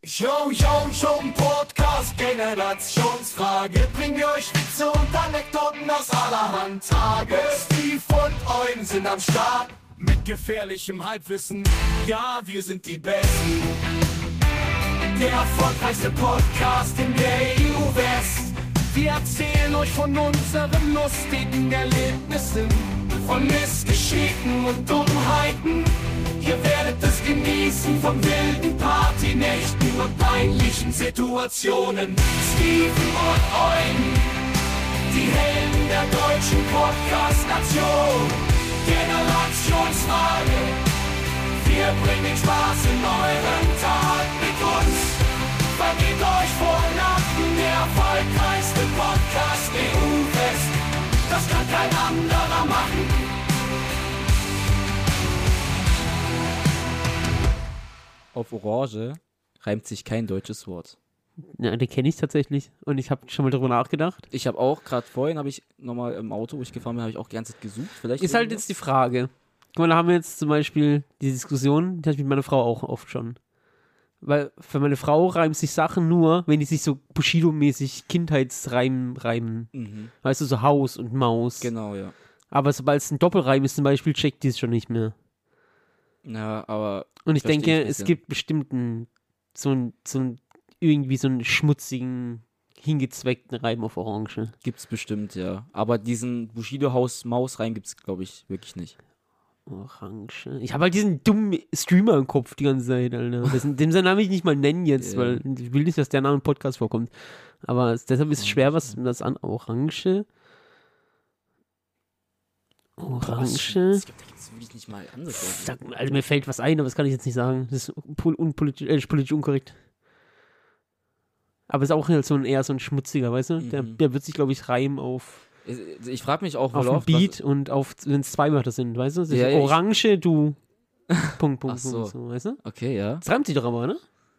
Yo, schon Podcast, Generationsfrage. Bringen wir euch Witze und Anekdoten aus allerhand Tage. Steve und Eugen sind am Start mit gefährlichem Halbwissen. Ja, wir sind die Besten. Der erfolgreichste Podcast in der EU-West. Wir erzählen euch von unseren lustigen Erlebnissen, von Missgeschicken und Dummheiten. Ihr werdet es genießen von wilden Partynächten und peinlichen Situationen. Steven und Eugen, die Helden der deutschen Podcast-Nation. Generationsfrage, wir bringen Spaß in euren Tag mit uns. Vergeht euch vor Nachten, der erfolgreichste Podcast EU-West. Das kann kein anderer machen. Auf Orange reimt sich kein deutsches Wort. Ja, den kenne ich tatsächlich und ich habe schon mal darüber nachgedacht. Ich habe auch, gerade vorhin habe ich nochmal im Auto, wo ich gefahren bin, habe ich auch die ganze Zeit gesucht. Vielleicht ist halt jetzt die Frage. Guck mal, da haben wir jetzt zum Beispiel die Diskussion, die hatte ich mit meiner Frau auch oft schon. Weil für meine Frau reimen sich Sachen nur, wenn die sich so Bushido-mäßig Kindheitsreim reimen. Mhm. Weißt du, so Haus und Maus. Genau, ja. Aber sobald es ein Doppelreim ist zum Beispiel, checkt die es schon nicht mehr. Ja, aber... Und ich denke, es gibt bestimmt so einen irgendwie so einen schmutzigen, hingezweckten Reim auf Orange. Gibt's bestimmt, ja. Aber diesen Bushido-Haus-Maus-Reim gibt's, glaube ich, wirklich nicht. Orange. Ich habe halt diesen dummen Streamer im Kopf die ganze Zeit, Alter. Den seinen Namen will ich nicht mal nennen jetzt, weil ich will nicht, dass der Name im Podcast vorkommt. Aber deshalb ist es schwer, was das an. Orange. Ich glaube, das will ich nicht mal ansagen. Also mir fällt was ein, aber das kann ich jetzt nicht sagen. Das ist politisch unkorrekt. Aber ist auch eher so ein schmutziger, weißt du? Der wird sich, glaube ich, reimen auf... Ich frage mich auch, auf ein Beat und auf, wenn es zwei Wörter sind, weißt du? Das ist Orange, du... Punkt, so. so, weißt du? Okay, ja. Das reimt sich doch aber, ne?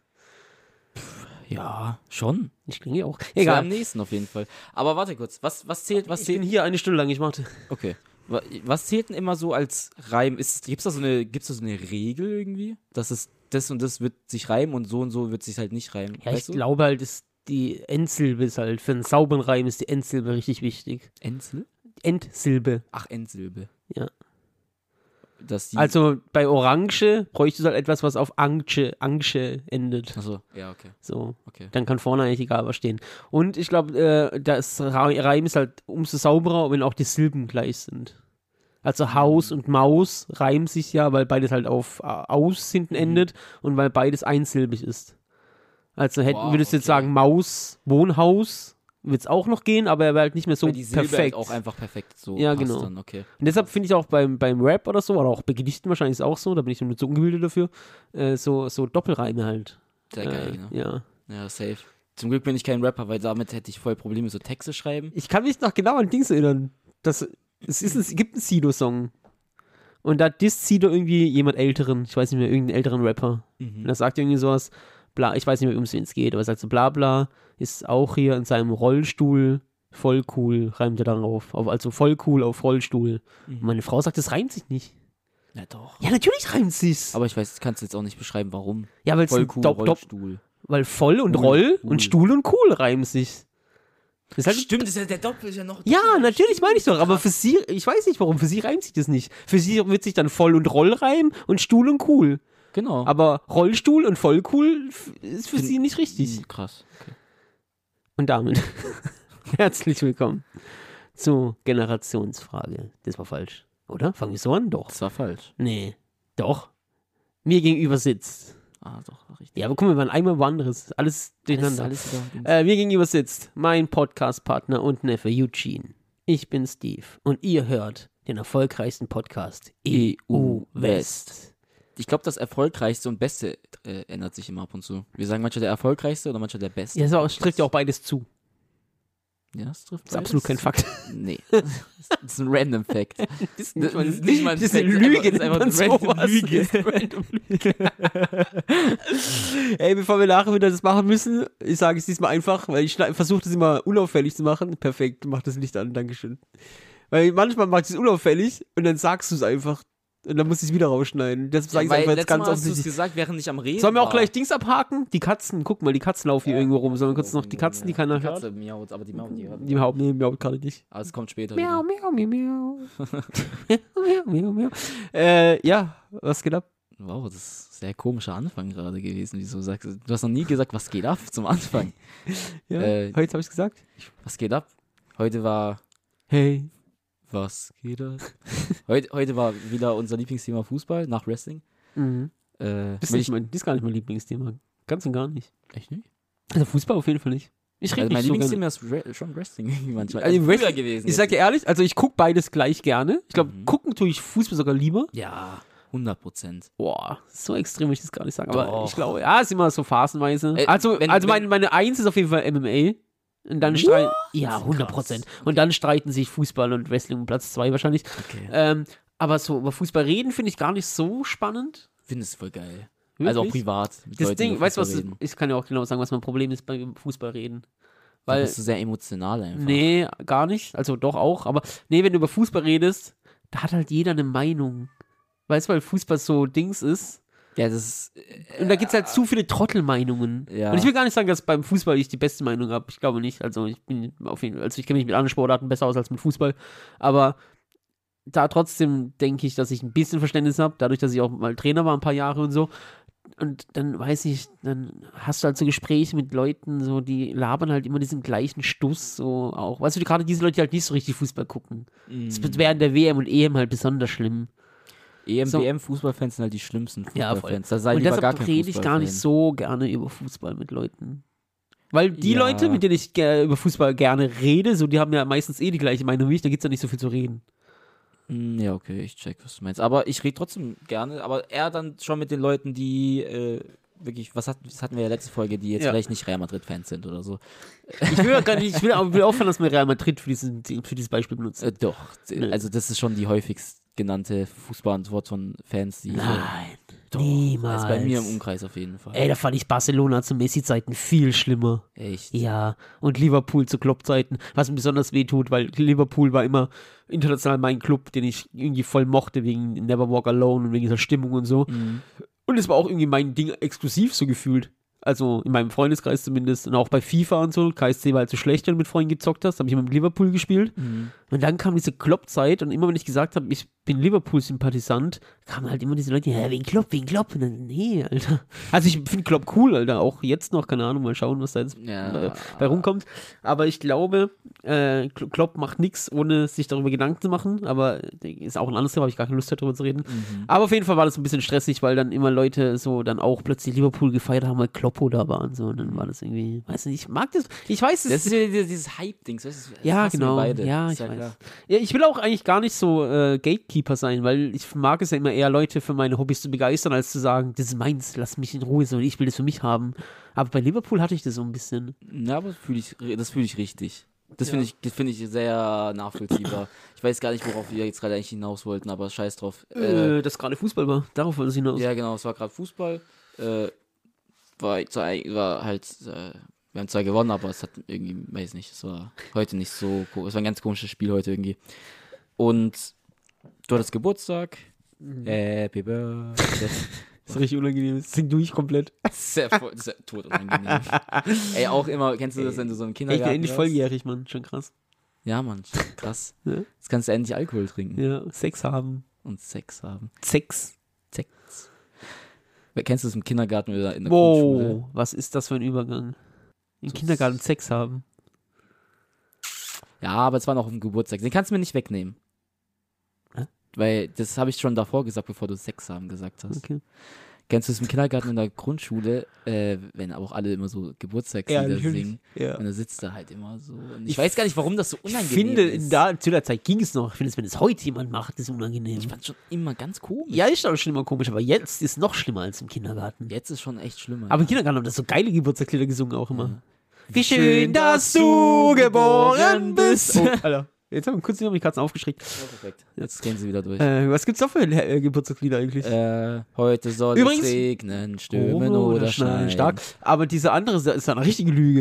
Ja, schon. Ich denke auch. Egal. Am nächsten auf jeden Fall. Aber warte kurz, was zählt? Ich bin hier eine Stunde lang, ich warte. Okay. Was zählt denn immer so als Reim? Gibt's da so eine Regel irgendwie? Dass es das und das wird sich reimen und so wird sich halt nicht reimen. Ja, ich glaube halt, die Endsilbe ist halt, für einen sauberen Reim ist die Endsilbe richtig wichtig. Endsilbe. Ach, Endsilbe. Ja. Also bei Orange bräuchte du halt etwas, was auf Ange endet. Achso, ja, okay. So, okay. Dann kann vorne eigentlich egal was stehen. Und ich glaube, das Reim ist halt umso sauberer, wenn auch die Silben gleich sind. Also Haus und Maus reimen sich ja, weil beides halt auf Aus hinten endet und weil beides einsilbig ist. Also würdest du jetzt sagen Maus, Wohnhaus, wird es auch noch gehen, aber er wäre halt nicht mehr so die Silbe perfekt. Halt auch einfach perfekt so. Ja, genau. Dann, okay. Und deshalb finde ich auch beim Rap oder so, oder auch bei Gedichten wahrscheinlich ist es auch so, da bin ich nur zu ungebildet dafür, so Doppelreime halt. Sehr geil, ne? Ja. Ja, safe. Zum Glück bin ich kein Rapper, weil damit hätte ich voll Probleme, so Texte schreiben. Ich kann mich noch genau an Dings erinnern. Es gibt einen Sido-Song. Und da disst Sido irgendwie jemand Älteren, ich weiß nicht mehr, irgendeinen älteren Rapper. Und da sagt er irgendwie sowas, bla, ich weiß nicht mehr, um wen es geht, aber er sagt so, bla bla, ist auch hier in seinem Rollstuhl, voll cool, reimt er darauf. Also voll cool auf Rollstuhl. Und meine Frau sagt, das reimt sich nicht. Ja, doch. Ja, natürlich reimt sich's. Aber ich weiß, kannst du jetzt auch nicht beschreiben, warum. Ja, weil es voll cool, Rollstuhl. Weil voll und Roll und Stuhl und cool reimen sich. Das halt stimmt, das ist ja der Doppel, ist ja noch... Ja, natürlich meine ich doch, aber für sie, ich weiß nicht warum, für sie reimt sich das nicht. Für sie wird sich dann voll und Roll reimen und Stuhl und cool. Genau. Aber Rollstuhl und voll cool ist für sie nicht richtig. Krass, okay. Und damit herzlich willkommen zur Generationsfrage. Das war falsch, oder? Fangen wir so an? Doch. Das war falsch. Nee, doch. Mir gegenüber sitzt. Ah, doch, war richtig. Ja, aber guck mal, wir waren einmal woanders. Alles durcheinander. Mir gegenüber sitzt mein Podcast-Partner und Neffe Eugene. Ich bin Steve und ihr hört den erfolgreichsten Podcast EU West. Ich glaube, das erfolgreichste und beste ändert sich immer ab und zu. Wir sagen manchmal der erfolgreichste oder manchmal der beste. Ja, das trifft ja auch beides zu. Ja, das trifft Das ist absolut kein Fakt. Nee. Das ist ein Random Fact. Das ist nicht mal ein Fact. Das ist eine Lüge. Das ist einfach eine random Lüge. Ey, bevor wir nachher wieder das machen müssen, ich sage es diesmal einfach, weil ich versuche das immer unauffällig zu machen. Perfekt, mach das Licht an, Dankeschön. Weil manchmal macht es unauffällig und dann sagst du es einfach Und dann muss ich es wieder rausschneiden. Deshalb sage ich Weil einfach jetzt letztes ganz Mal hast du es offensichtlich. gesagt, während ich am Reden Sollen wir auch war. gleich Dings abhaken? Die Katzen, guck mal, die Katzen laufen hier irgendwo rum. Sollen wir kurz noch die Katzen, die keiner Die hört? Katze miaut, aber die miaut, die hört. Die miaut gerade nicht. Aber es kommt später Miau, wieder. miau, miau, miau. miau, miau, miau. Ja, was geht ab? Wow, das ist ein sehr komischer Anfang gerade gewesen. Wieso sagst du? Du hast noch nie gesagt, was geht ab zum Anfang. Ja, heute habe ich gesagt. Was geht ab? Heute war. Hey. Was geht ab? heute war wieder unser Lieblingsthema Fußball nach Wrestling. Mhm. Das will ist gar nicht mein Lieblingsthema. Ganz und gar nicht. Echt nicht? Also Fußball auf jeden Fall nicht. Ich rede Also mein nicht so gerne. Lieblingsthema ist schon Wrestling irgendwie manchmal. Also früher Wrestling- gewesen. Ich sag dir ehrlich, also ich gucke beides gleich gerne. Ich glaube, Mhm. gucken tue ich Fußball sogar lieber. Ja, 100%. Boah, so extrem will ich das gar nicht sagen. Aber Doch. ich glaube, ja, ist immer so phasenweise. wenn- Meine Eins ist auf jeden Fall MMA. Und dann streiten. Ja, 100%. Und dann streiten sich Fußball und Wrestling um Platz 2 wahrscheinlich. Okay. Aber so über Fußball reden finde ich gar nicht so spannend. Finde es voll geil. Wirklich? Also auch privat. Mit Das Leuten, Ding, die weißt du Fußball was? reden. Ich kann ja auch genau sagen, was mein Problem ist beim Fußballreden. Da Weil. bist du sehr emotional einfach. Nee, gar nicht. Also doch auch. Aber nee, wenn du über Fußball redest, da hat halt jeder eine Meinung. Weißt du, weil Fußball so Dings ist. Ja, das ist. Und da gibt es halt zu viele Trottelmeinungen. Ja. Und ich will gar nicht sagen, dass beim Fußball ich die beste Meinung habe. Ich glaube nicht. Also ich bin auf jeden Fall, also ich kenne mich mit anderen Sportarten besser aus als mit Fußball. Aber da trotzdem denke ich, dass ich ein bisschen Verständnis habe, dadurch, dass ich auch mal Trainer war ein paar Jahre und so. Und dann weiß ich, dann hast du halt so Gespräche mit Leuten, so, die labern halt immer diesen gleichen Stuss, so auch. Weißt du, gerade diese Leute, die halt nicht so richtig Fußball gucken. Das wird während der WM und EM halt besonders schlimm. EM, So. WM, Fußballfans sind halt die schlimmsten Ja, voll. Fußballfans. Da sei Und lieber gar deshalb kein rede ich gar nicht Fußballfan. so gerne über Fußball mit Leuten. Weil die Ja. Leute, mit denen ich über Fußball gerne rede, so, die haben ja meistens eh die gleiche Meinung wie ich, da gibt es ja nicht so viel zu reden. Ja, okay, ich check, was du meinst. Aber ich rede trotzdem gerne, aber eher dann schon mit den Leuten, die wirklich, das hatten wir ja letzte Folge, die jetzt Ja. vielleicht nicht Real Madrid-Fans sind oder so. Ich will, auch gar nicht, ich will aufhören, dass wir Real Madrid für dieses Beispiel benutzen. Doch, Nee. also das ist schon die häufigst genannte Fußballantwort von Fans, die Nein, doch, niemals. also bei mir im Umkreis auf jeden Fall. Ey, da fand ich Barcelona zu Messi-Zeiten viel schlimmer. Echt. Ja, und Liverpool zu Klopp-Zeiten, was mir besonders weh tut, weil Liverpool war immer international mein Club, den ich irgendwie voll mochte, wegen Never Walk Alone und wegen dieser Stimmung und so. Mhm. Und es war auch irgendwie mein Ding exklusiv so gefühlt. Also in meinem Freundeskreis zumindest und auch bei FIFA und so. KSC war halt so schlecht, wenn du mit Freunden gezockt hast. Habe ich immer mit Liverpool gespielt. Mhm. Und dann kam diese Klopp-Zeit und immer wenn ich gesagt habe, ich bin Liverpool-Sympathisant, kamen halt immer diese Leute, ja, wegen Klopp. Und dann, nee, Alter. Also ich finde Klopp cool, Alter. Auch jetzt noch, keine Ahnung, mal schauen, was da jetzt Ja. bei rumkommt. Aber ich glaube, Klopp macht nichts, ohne sich darüber Gedanken zu machen. Aber ist auch ein anderes Thema, habe ich gar keine Lust darüber zu reden. Mhm. Aber auf jeden Fall war das ein bisschen stressig, weil dann immer Leute so dann auch plötzlich Liverpool gefeiert haben, weil Kloppo da war und so. Und dann war das irgendwie, weiß nicht, ich mag das. Ich weiß es. Das ist wieder dieses Hype-Dings, weißt du? Das Ja, hassen wir genau. Beide. Ja, Ist ich weiß. klar. Ja, ich will auch eigentlich gar nicht so Gatekeeper sein, weil ich mag es ja immer eher, Leute für meine Hobbys zu begeistern, als zu sagen, das ist meins, lass mich in Ruhe, so ich will das für mich haben. Aber bei Liverpool hatte ich das so ein bisschen. Ja, aber das fühle ich richtig. Das finde ich sehr nachvollziehbar. Ich weiß gar nicht, worauf wir jetzt gerade eigentlich hinaus wollten, aber scheiß drauf. Das gerade Fußball war, darauf wollte ich hinaus. Ja, genau, es war gerade Fußball. War halt, wir haben zwar gewonnen, aber es hat irgendwie, weiß nicht, es war heute nicht so, es war ein ganz komisches Spiel heute irgendwie. Und du hattest Geburtstag. Happy Birthday. Das ist richtig unangenehm, das singt durch komplett. Sehr tot unangenehm. Ey, auch immer, kennst du das, wenn du so im Ich Kindergarten bin endlich warst? volljährig, Mann, schon krass. Ja, Mann, krass. Ja. Jetzt kannst du endlich Alkohol trinken Ja, Sex haben. und Sex haben. Sex. Sex. Kennst du das im Kindergarten oder in der Grundschule? Wow, was ist das für ein Übergang? Im Kindergarten Sex haben. Ja, aber es war noch auf dem Geburtstag. Den kannst du mir nicht wegnehmen. Hä? Weil das habe ich schon davor gesagt, bevor du Sex haben gesagt hast. Okay. Kennst du es im Kindergarten in der Grundschule, wenn auch alle immer so Geburtstagslieder singen? Ja. Und da sitzt da halt immer so. Und ich weiß gar nicht, warum das so Ich unangenehm finde, ist. zu der Zeit ging es noch. Ich finde es, wenn es heute jemand macht, ist unangenehm. Ich fand schon immer ganz komisch. Ja, ist auch schon immer komisch, aber jetzt ist es noch schlimmer als im Kindergarten. Jetzt ist schon echt schlimmer. Aber im Kindergarten haben das so geile Geburtstagslieder gesungen auch immer. Ja. Wie schön, dass du geboren bist. Oh, Alter. Jetzt haben wir kurz die Katzen aufgeschreckt. Ja, perfekt. Jetzt gehen sie wieder durch. Was gibt's noch für Geburtstagslieder eigentlich? Heute soll Übrigens- es regnen, stürmen oder schneien. Stark. Aber diese andere ist eine richtige Lüge.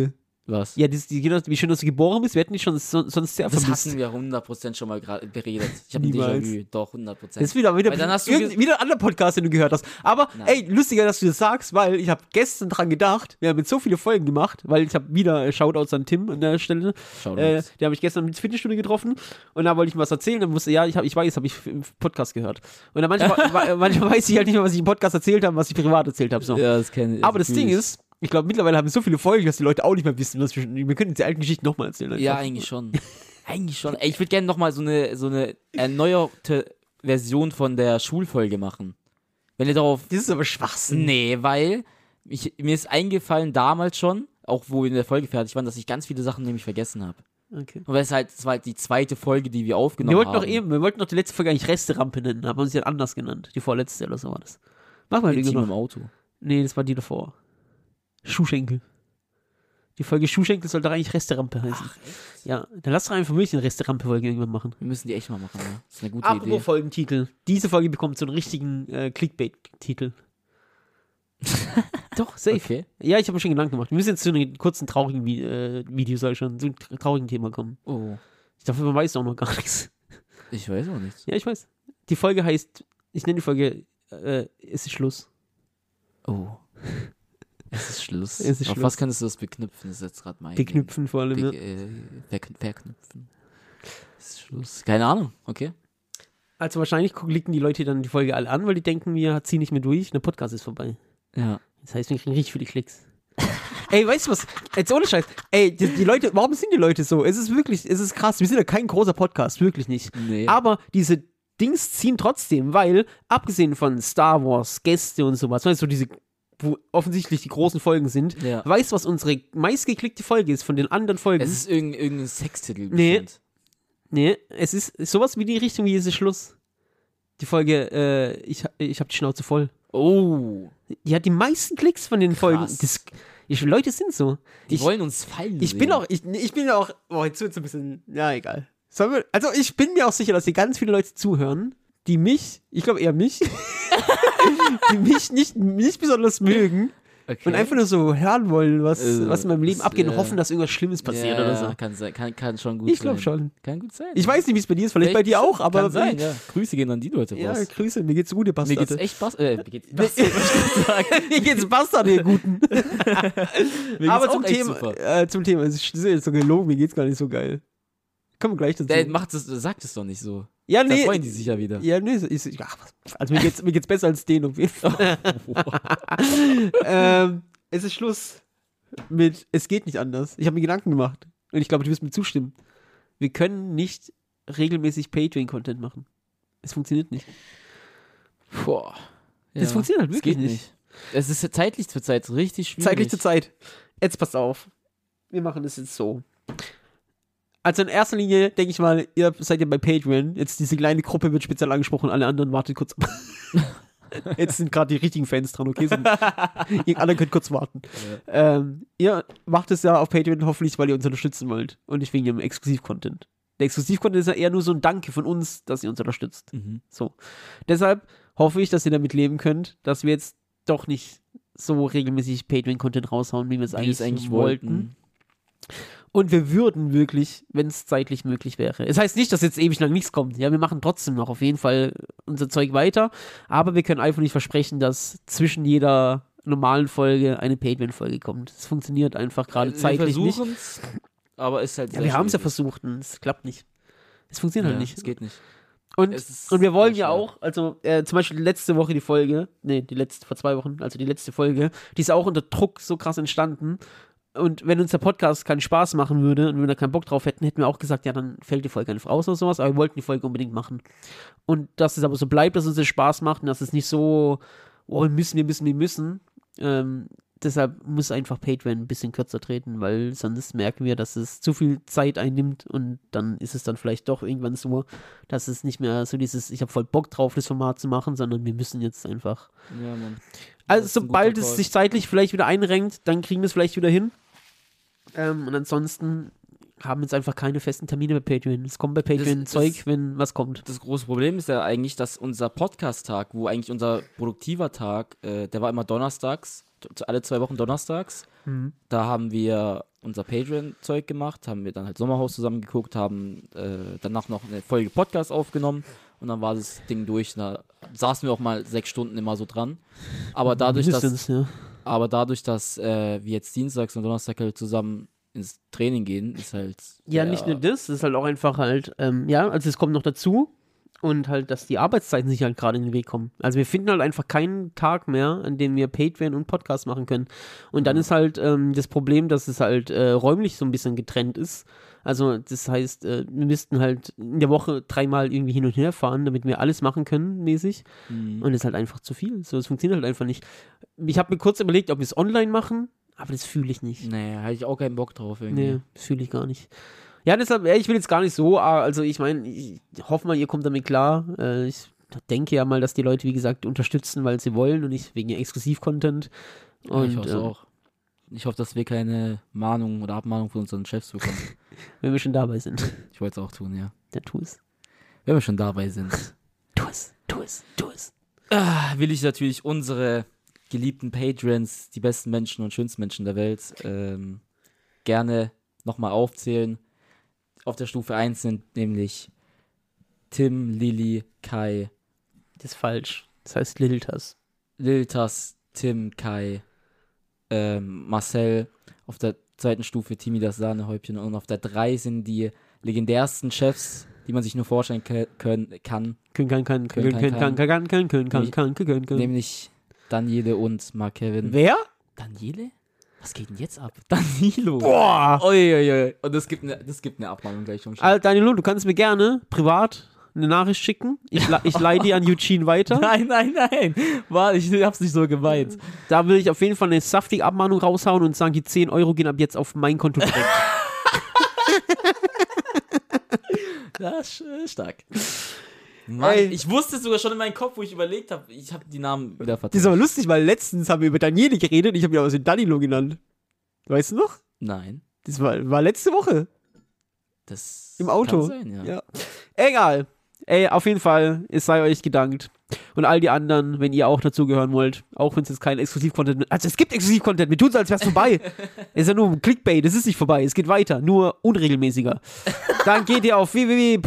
Was? Ja, wie schön, dass du geboren bist. Wir hätten dich schon sonst sehr Das vermisst. hatten wir 100% schon mal beredet. Ich habe ein Niemals. Déjà-vu. Doch, 100%. Das ist wieder Weil dann hast du wieder ein anderer Podcast, den du gehört hast. Aber, Nein. ey, lustiger, dass du das sagst, weil ich habe gestern dran gedacht, wir haben jetzt so viele Folgen gemacht, weil ich habe wieder Shoutouts an Tim an der Stelle. Shoutouts. Den habe ich gestern mit Fitnessstudio getroffen und da wollte ich ihm was erzählen. Dann wusste ich weiß, habe ich im Podcast gehört. Und dann manchmal weiß ich halt nicht mehr, was ich im Podcast erzählt habe, was ich privat erzählt habe. So. Ja, das kenne ich. Aber das Ding ist, ich glaube, mittlerweile haben wir so viele Folgen, dass die Leute auch nicht mehr wissen, was wir können jetzt die alten Geschichten nochmal erzählen. Einfach. Ja, eigentlich schon. Eigentlich schon. Ey, ich würde gerne nochmal so eine erneuerte Version von der Schulfolge machen. Wenn ihr darauf... Das ist aber Schwachsinn. Nee, weil mir ist eingefallen damals schon, auch wo wir in der Folge fertig waren, dass ich ganz viele Sachen nämlich vergessen habe. Okay. Und das war halt die zweite Folge, die wir aufgenommen haben. Wir wollten noch die letzte Folge eigentlich Resterampe nennen, aber uns ja anders genannt. Die vorletzte oder so war das. Mach mal die Intim noch. im Auto. Nee, das war die davor. Schuhschenkel. Die Folge Schuhschenkel sollte doch eigentlich Resterampe heißen. Ach, echt? Ja, dann lass doch einfach wirklich eine Resterampe-Folge irgendwann machen. Wir müssen die echt mal machen, ja. Das ist eine gute Apropos Idee. Folgentitel. Diese Folge bekommt so einen richtigen Clickbait-Titel. Doch, safe. Okay. Ja, ich habe mir schon Gedanken gemacht. Wir müssen jetzt zu einem kurzen, traurigen Video, soll schon, zu einem traurigen Thema kommen. Oh, Ich dachte, man weiß auch noch gar nichts. ich weiß auch nichts. Ja, ich weiß. Die Folge heißt, ich nenne die Folge, es ist Schluss. Oh. Es ist Schluss. Es ist Auf Schluss. was kannst du das beknüpfen? Das ist jetzt gerade mein Beknüpfen vor allem, ja. Verknüpfen. Es ist Schluss. Keine Ahnung, okay. Also wahrscheinlich klicken die Leute dann die Folge alle an, weil die denken, wir ziehen nicht mehr durch, der Podcast ist vorbei. Ja. Das heißt, wir kriegen richtig viele Klicks. Ey, weißt du was? Jetzt ohne Scheiß. Ey, die Leute, warum sind die Leute so? Es ist krass. Wir sind ja kein großer Podcast, wirklich nicht. Nee. Aber diese Dings ziehen trotzdem, weil, abgesehen von Star Wars, Gäste und sowas, weißt du, diese, wo offensichtlich die großen Folgen sind, Ja. weißt du, was unsere meistgeklickte Folge ist von den anderen Folgen? Es ist irgendein Sextitel. Nee. bestimmt. Nee, es ist sowas wie die Richtung, wie ist es Schluss. Die Folge, ich hab die Schnauze voll. Oh. Die hat die meisten Klicks von den Folgen. Leute sind so. Die wollen uns fallen Ich sehen. bin auch, boah, jetzt wird's ein bisschen, ja, egal. Also ich bin mir auch sicher, dass hier ganz viele Leute zuhören, die mich, ich glaube eher mich, die mich nicht besonders mögen Okay. und einfach nur so hören wollen, was in meinem Leben das, abgeht und hoffen, dass irgendwas Schlimmes passiert ja, oder so. Kann sein, kann schon gut sein. Ich glaube schon. Kann gut sein. Ich weiß nicht, wie es bei dir ist, vielleicht bei dir auch, aber kann sein, ja. Grüße gehen an die Leute ja, raus. Grüße, mir geht's gut, ihr Mir Bastarde. geht's echt mir geht's sagen. Mir geht's Bastard, ihr Guten. Mir geht's Aber auch zum echt Thema, super. es ist jetzt so gelogen, mir geht's gar nicht so geil. Kommen wir gleich dazu. Sagt es doch nicht so. Ja, Da nee. freuen die sich ja wieder. Ja, nee, also mir geht's besser als denen auf jeden Fall. Es ist Schluss mit es geht nicht anders. Ich habe mir Gedanken gemacht und ich glaube, du wirst mir zustimmen. Wir können nicht regelmäßig Patreon-Content machen. Es funktioniert nicht. Boah. Das funktioniert halt es wirklich geht nicht. Es ist zeitlich zur Zeit richtig schwierig. Zeitlich zur Zeit. Jetzt passt auf. Wir machen das jetzt so. Also in erster Linie denke ich mal, ihr seid ja bei Patreon. Jetzt diese kleine Gruppe wird speziell angesprochen, alle anderen wartet kurz ab. Jetzt sind gerade die richtigen Fans dran, okay? Ihr alle könnt kurz warten. Ja. Ihr macht es ja auf Patreon hoffentlich, weil ihr uns unterstützen wollt und nicht wegen ihrem Exklusiv-Content. Der Exklusiv-Content ist ja eher nur so ein Danke von uns, dass ihr uns unterstützt. Mhm. So. Deshalb hoffe ich, dass ihr damit leben könnt, dass wir jetzt doch nicht so regelmäßig Patreon-Content raushauen, wie wir es Wie es eigentlich wollten. Und wir würden wirklich, wenn es zeitlich möglich wäre. Es heißt nicht, dass jetzt ewig lang nichts kommt. Ja, wir machen trotzdem noch auf jeden Fall unser Zeug weiter. Aber wir können einfach nicht versprechen, dass zwischen jeder normalen Folge eine Patreon-Folge kommt. Es funktioniert einfach gerade zeitlich wir nicht. versuchen's, aber ist halt Ja, sehr wir haben es ja schwierig. versucht und es klappt nicht. Es funktioniert halt nicht. Es geht nicht. Und Es ist wir wollen sehr ja schwer. auch, also zum Beispiel letzte Woche vor 2 Wochen, also die letzte Folge, die ist auch unter Druck so krass entstanden. Und wenn uns der Podcast keinen Spaß machen würde und wir da keinen Bock drauf hätten, hätten wir auch gesagt, ja, dann fällt die Folge einfach raus oder sowas, aber wir wollten die Folge unbedingt machen. Und dass es aber so bleibt, dass uns das Spaß macht und dass es nicht so, oh, wir müssen. Deshalb muss einfach Patreon ein bisschen kürzer treten, weil sonst merken wir, dass es zu viel Zeit einnimmt und dann ist es dann vielleicht doch irgendwann so, dass es nicht mehr so dieses, ich habe voll Bock drauf, das Format zu machen, sondern wir müssen jetzt einfach. Ja, Mann. Also Das ist ein sobald guter es Call. sich zeitlich vielleicht wieder einrenkt, dann kriegen wir es vielleicht wieder hin. Und ansonsten haben wir jetzt einfach keine festen Termine bei Patreon. Es kommt bei Patreon Das- Zeug, wenn was kommt. Das große Problem ist ja eigentlich, dass unser Podcast-Tag, wo eigentlich unser produktiver Tag, der war immer donnerstags, alle 2 Wochen donnerstags. Da haben wir unser Patreon-Zeug gemacht, haben wir dann halt Sommerhaus zusammen geguckt, haben danach noch eine Folge Podcast aufgenommen und dann war das Ding durch. Da saßen wir auch mal 6 Stunden immer so dran. Aber dadurch, dass wir jetzt Dienstags und Donnerstag halt zusammen ins Training gehen, ist halt... Ja, nicht nur das, es ist halt auch einfach halt, also es kommt noch dazu und halt, dass die Arbeitszeiten sich halt gerade in den Weg kommen. Also wir finden halt einfach keinen Tag mehr, an dem wir Patreon und Podcast machen können. Und dann ist halt das Problem, dass es halt räumlich so ein bisschen getrennt ist. Also das heißt, wir müssten halt in der Woche 3-mal irgendwie hin und her fahren, damit wir alles machen können, mäßig. Und das ist halt einfach zu viel. So, es funktioniert halt einfach nicht. Ich habe mir kurz überlegt, ob wir es online machen, aber das fühle ich nicht. Nee, hatte ich auch keinen Bock drauf irgendwie. Nee, das fühle ich gar nicht. Ja, deshalb, ich will jetzt gar nicht so, also ich meine, ich hoffe mal, ihr kommt damit klar. Ich denke ja mal, dass die Leute, wie gesagt, unterstützen, weil sie wollen und nicht wegen Exklusiv-Content. Ja, ich hoffe es auch. Ich hoffe, dass wir keine Mahnung oder Abmahnung von unseren Chefs bekommen. Wenn wir schon dabei sind. Ich wollte es auch tun, ja. Dann tu es. Wenn wir schon dabei sind. Tu es. Will ich natürlich unsere geliebten Patrons, die besten Menschen und schönsten Menschen der Welt, gerne nochmal aufzählen. Auf der Stufe 1 sind nämlich Tim, Lilly, Kai. Das ist falsch. Das heißt Liltas. Liltas, Tim, Kai, Marcel. Auf der 2. Stufe Timi das Sahnehäubchen. Und auf der 3 sind die legendärsten Chefs, die man sich nur vorstellen kann. Nämlich Daniele und Mark Kevin. Wer? Daniele? Was geht denn jetzt ab? Danilo. Boah. Uiuiui. Und das gibt eine Abmahnung gleich vom Chef. Danilo, du kannst mir gerne privat eine Nachricht schicken. Ich leih die an Eugene weiter. Nein. Warte, ich hab's nicht so gemeint. Da will ich auf jeden Fall eine saftige Abmahnung raushauen und sagen, die 10 Euro gehen ab jetzt auf mein Konto direkt. Das ist stark. Mann, ich wusste es sogar schon in meinem Kopf, wo ich überlegt habe. Ich habe die Namen wieder vertauscht. Das ist aber lustig, weil letztens haben wir über Daniele geredet und ich habe ja aus dem Danilo genannt. Weißt du noch? Nein. Das war letzte Woche. Das im Auto. Kann sein, ja. Egal. Ey, auf jeden Fall, es sei euch gedankt. Und all die anderen, wenn ihr auch dazugehören wollt, auch wenn es jetzt kein Exklusiv-Content, also es gibt Exklusiv-Content, wir tun es, als wäre es vorbei. Ist ja nur ein Clickbait, es ist nicht vorbei, es geht weiter, nur unregelmäßiger. Dann geht ihr auf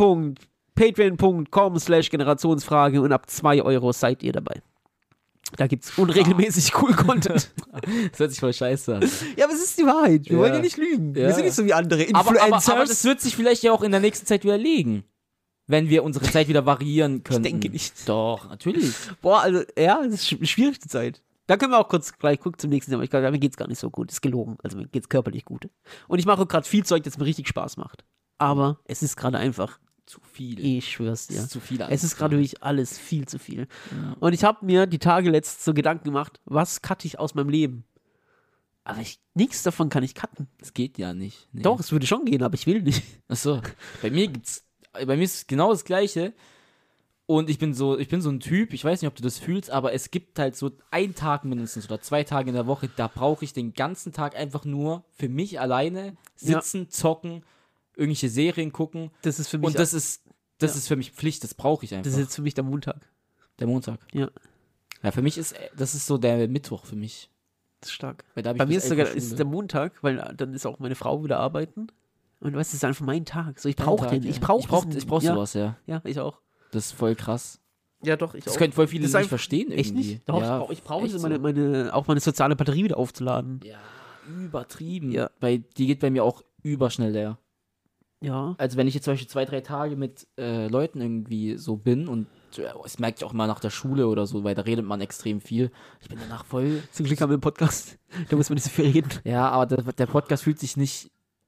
www.patreon.com/Generationsfrage und ab 2 Euro seid ihr dabei. Da gibt's unregelmäßig cool Content. Das hört sich voll scheiße an. Ja, aber es ist die Wahrheit, wir wollen ja nicht lügen. Wir sind nicht so wie andere Influencers. Aber das wird sich vielleicht ja auch in der nächsten Zeit widerlegen. Wenn wir unsere Zeit wieder variieren könnten. Ich denke nicht. Doch, natürlich. Boah, also, ja, es ist schwierig die Zeit. Da können wir auch kurz gleich gucken zum nächsten Thema. Ich glaube, mir geht's gar nicht so gut. Ist gelogen. Also, mir geht's körperlich gut. Und ich mache gerade viel Zeug, das mir richtig Spaß macht. Aber es ist gerade einfach zu viel. Ich schwör's dir. Es ist zu viel. Es ist gerade wirklich alles viel zu viel. Ja. Und ich habe mir die Tage letzt so Gedanken gemacht, was cutte ich aus meinem Leben? Aber nichts davon kann ich cutten. Es geht ja nicht. Nee. Doch, es würde schon gehen, aber ich will nicht. Achso. Bei mir ist es genau das Gleiche. Und ich bin so ein Typ, ich weiß nicht, ob du das fühlst, aber es gibt halt so einen Tag mindestens oder 2 Tage in der Woche, da brauche ich den ganzen Tag einfach nur für mich alleine sitzen, zocken, irgendwelche Serien gucken. Das ist für mich. Und das ist für mich Pflicht, das brauche ich einfach. Das ist jetzt für mich der Montag. Der Montag? Ja. Ja, für mich ist so der Mittwoch für mich. Das ist stark. Weil da bei mir ist der Montag, weil dann ist auch meine Frau wieder arbeiten. Und weißt du, das ist einfach mein Tag. So, ich brauche den. Ja. Ich brauche sowas, ja. Ja, ich auch. Das ist voll krass. Ja, doch, das können voll viele nicht verstehen irgendwie. Echt nicht? Doch, ja, ich brauche so. meine soziale Batterie wieder aufzuladen. Ja, übertrieben. Ja. Weil die geht bei mir auch überschnell leer. Ja. Also wenn ich jetzt zum Beispiel 2-3 Tage mit Leuten irgendwie so bin und das merke ich auch mal nach der Schule oder so, weil da redet man extrem viel. Ich bin danach voll... Zum Glück haben wir einen Podcast, da muss man nicht so viel reden. Ja, aber der Podcast fühlt sich nicht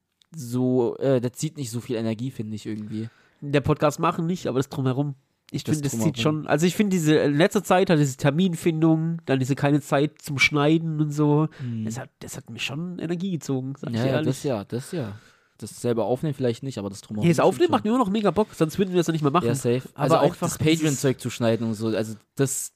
so, der zieht nicht so viel Energie, finde ich irgendwie. Der Podcast machen nicht, aber das Drumherum. Ich finde, das zieht schon, also ich finde diese, in letzter Zeit hat diese Terminfindung, dann diese keine Zeit zum Schneiden und so, das hat mir schon Energie gezogen, sag ich ehrlich. Das Das selber aufnehmen vielleicht nicht, aber das drumherum. Nee, das Aufnehmen macht mir immer noch mega Bock, sonst würden wir das ja nicht mehr machen. Ja, safe. Aber also auch das Patreon-Zeug zu schneiden und so, also das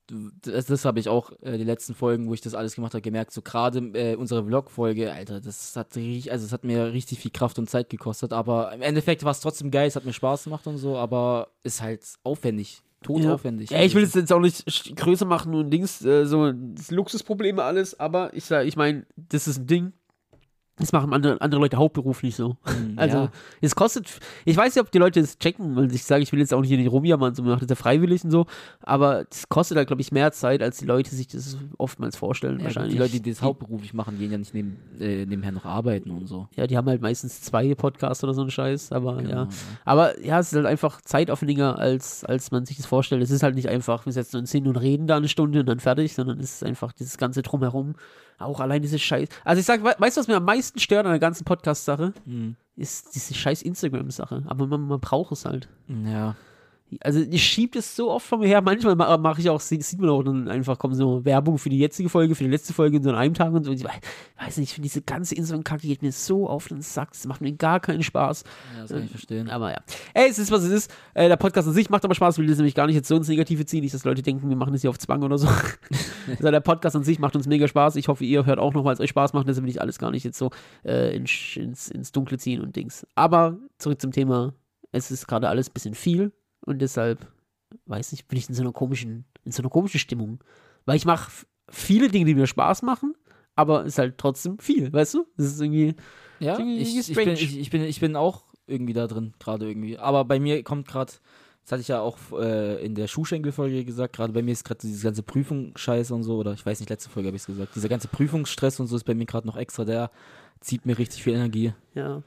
habe ich auch die letzten Folgen, wo ich das alles gemacht habe, gemerkt. So gerade unsere Vlog-Folge, Alter, das hat mir richtig viel Kraft und Zeit gekostet. Aber im Endeffekt war es trotzdem geil, es hat mir Spaß gemacht und so, aber ist halt aufwendig. Totaufwendig. Ja, ich will es jetzt auch nicht größer machen und Dings, so das Luxusprobleme alles, aber ich meine, das ist ein Ding. Das machen andere Leute hauptberuflich so. Also, ja. es kostet, ich weiß nicht, ob die Leute das checken, weil ich sage, ich will jetzt auch nicht in den rumjammern, so macht das ja freiwillig und so, aber es kostet halt, glaube ich, mehr Zeit, als die Leute sich das oftmals vorstellen, Ja, wahrscheinlich. die Leute, die das hauptberuflich machen, gehen ja nicht nebenher noch arbeiten und so. Ja, die haben halt meistens 2 Podcasts oder so einen Scheiß, aber Genau, ja. ja. Aber ja, es ist halt einfach zeitaufwendiger, als man sich das vorstellt. Es ist halt nicht einfach, wir setzen uns hin und reden da eine Stunde und dann fertig, sondern es ist einfach dieses ganze Drumherum. Auch allein diese Scheiß. Also ich sag, weißt du, was mir am meisten stört an der ganzen Podcast-Sache? Ist diese scheiß Instagram-Sache. Aber man braucht es halt. Ja. Also ich schiebe das so oft von mir her. Manchmal mache ich auch, sieht man auch dann einfach, kommen so Werbung für die jetzige Folge, für die letzte Folge in so einem Tag und so. Und ich weiß nicht, ich finde diese ganze Instagram-Kacke geht mir so auf den Sack. Das macht mir gar keinen Spaß. Ja, das kann ich verstehen. Aber ja. Ey, es ist, was es ist. Der Podcast an sich macht aber Spaß. Ich will das nämlich gar nicht jetzt so ins Negative ziehen. Nicht, dass Leute denken, wir machen das hier auf Zwang oder so. Also der Podcast an sich macht uns mega Spaß. Ich hoffe, ihr hört auch noch, weil es euch Spaß macht. Deshalb will ich alles gar nicht jetzt so ins Dunkle ziehen und Dings. Aber zurück zum Thema. Es ist gerade alles ein bisschen viel. Und deshalb, weiß nicht, bin ich in so einer komischen Stimmung. Weil ich mache viele Dinge, die mir Spaß machen, aber es ist halt trotzdem viel, weißt du? Das ist irgendwie, Ja, ich bin auch irgendwie da drin, gerade irgendwie. Aber bei mir kommt gerade, das hatte ich ja auch in der Schuhschenkel-Folge gesagt, gerade bei mir ist gerade dieses ganze Prüfungsscheiß und so, oder ich weiß nicht, letzte Folge habe ich es gesagt, dieser ganze Prüfungsstress und so ist bei mir gerade noch extra, der zieht mir richtig viel Energie.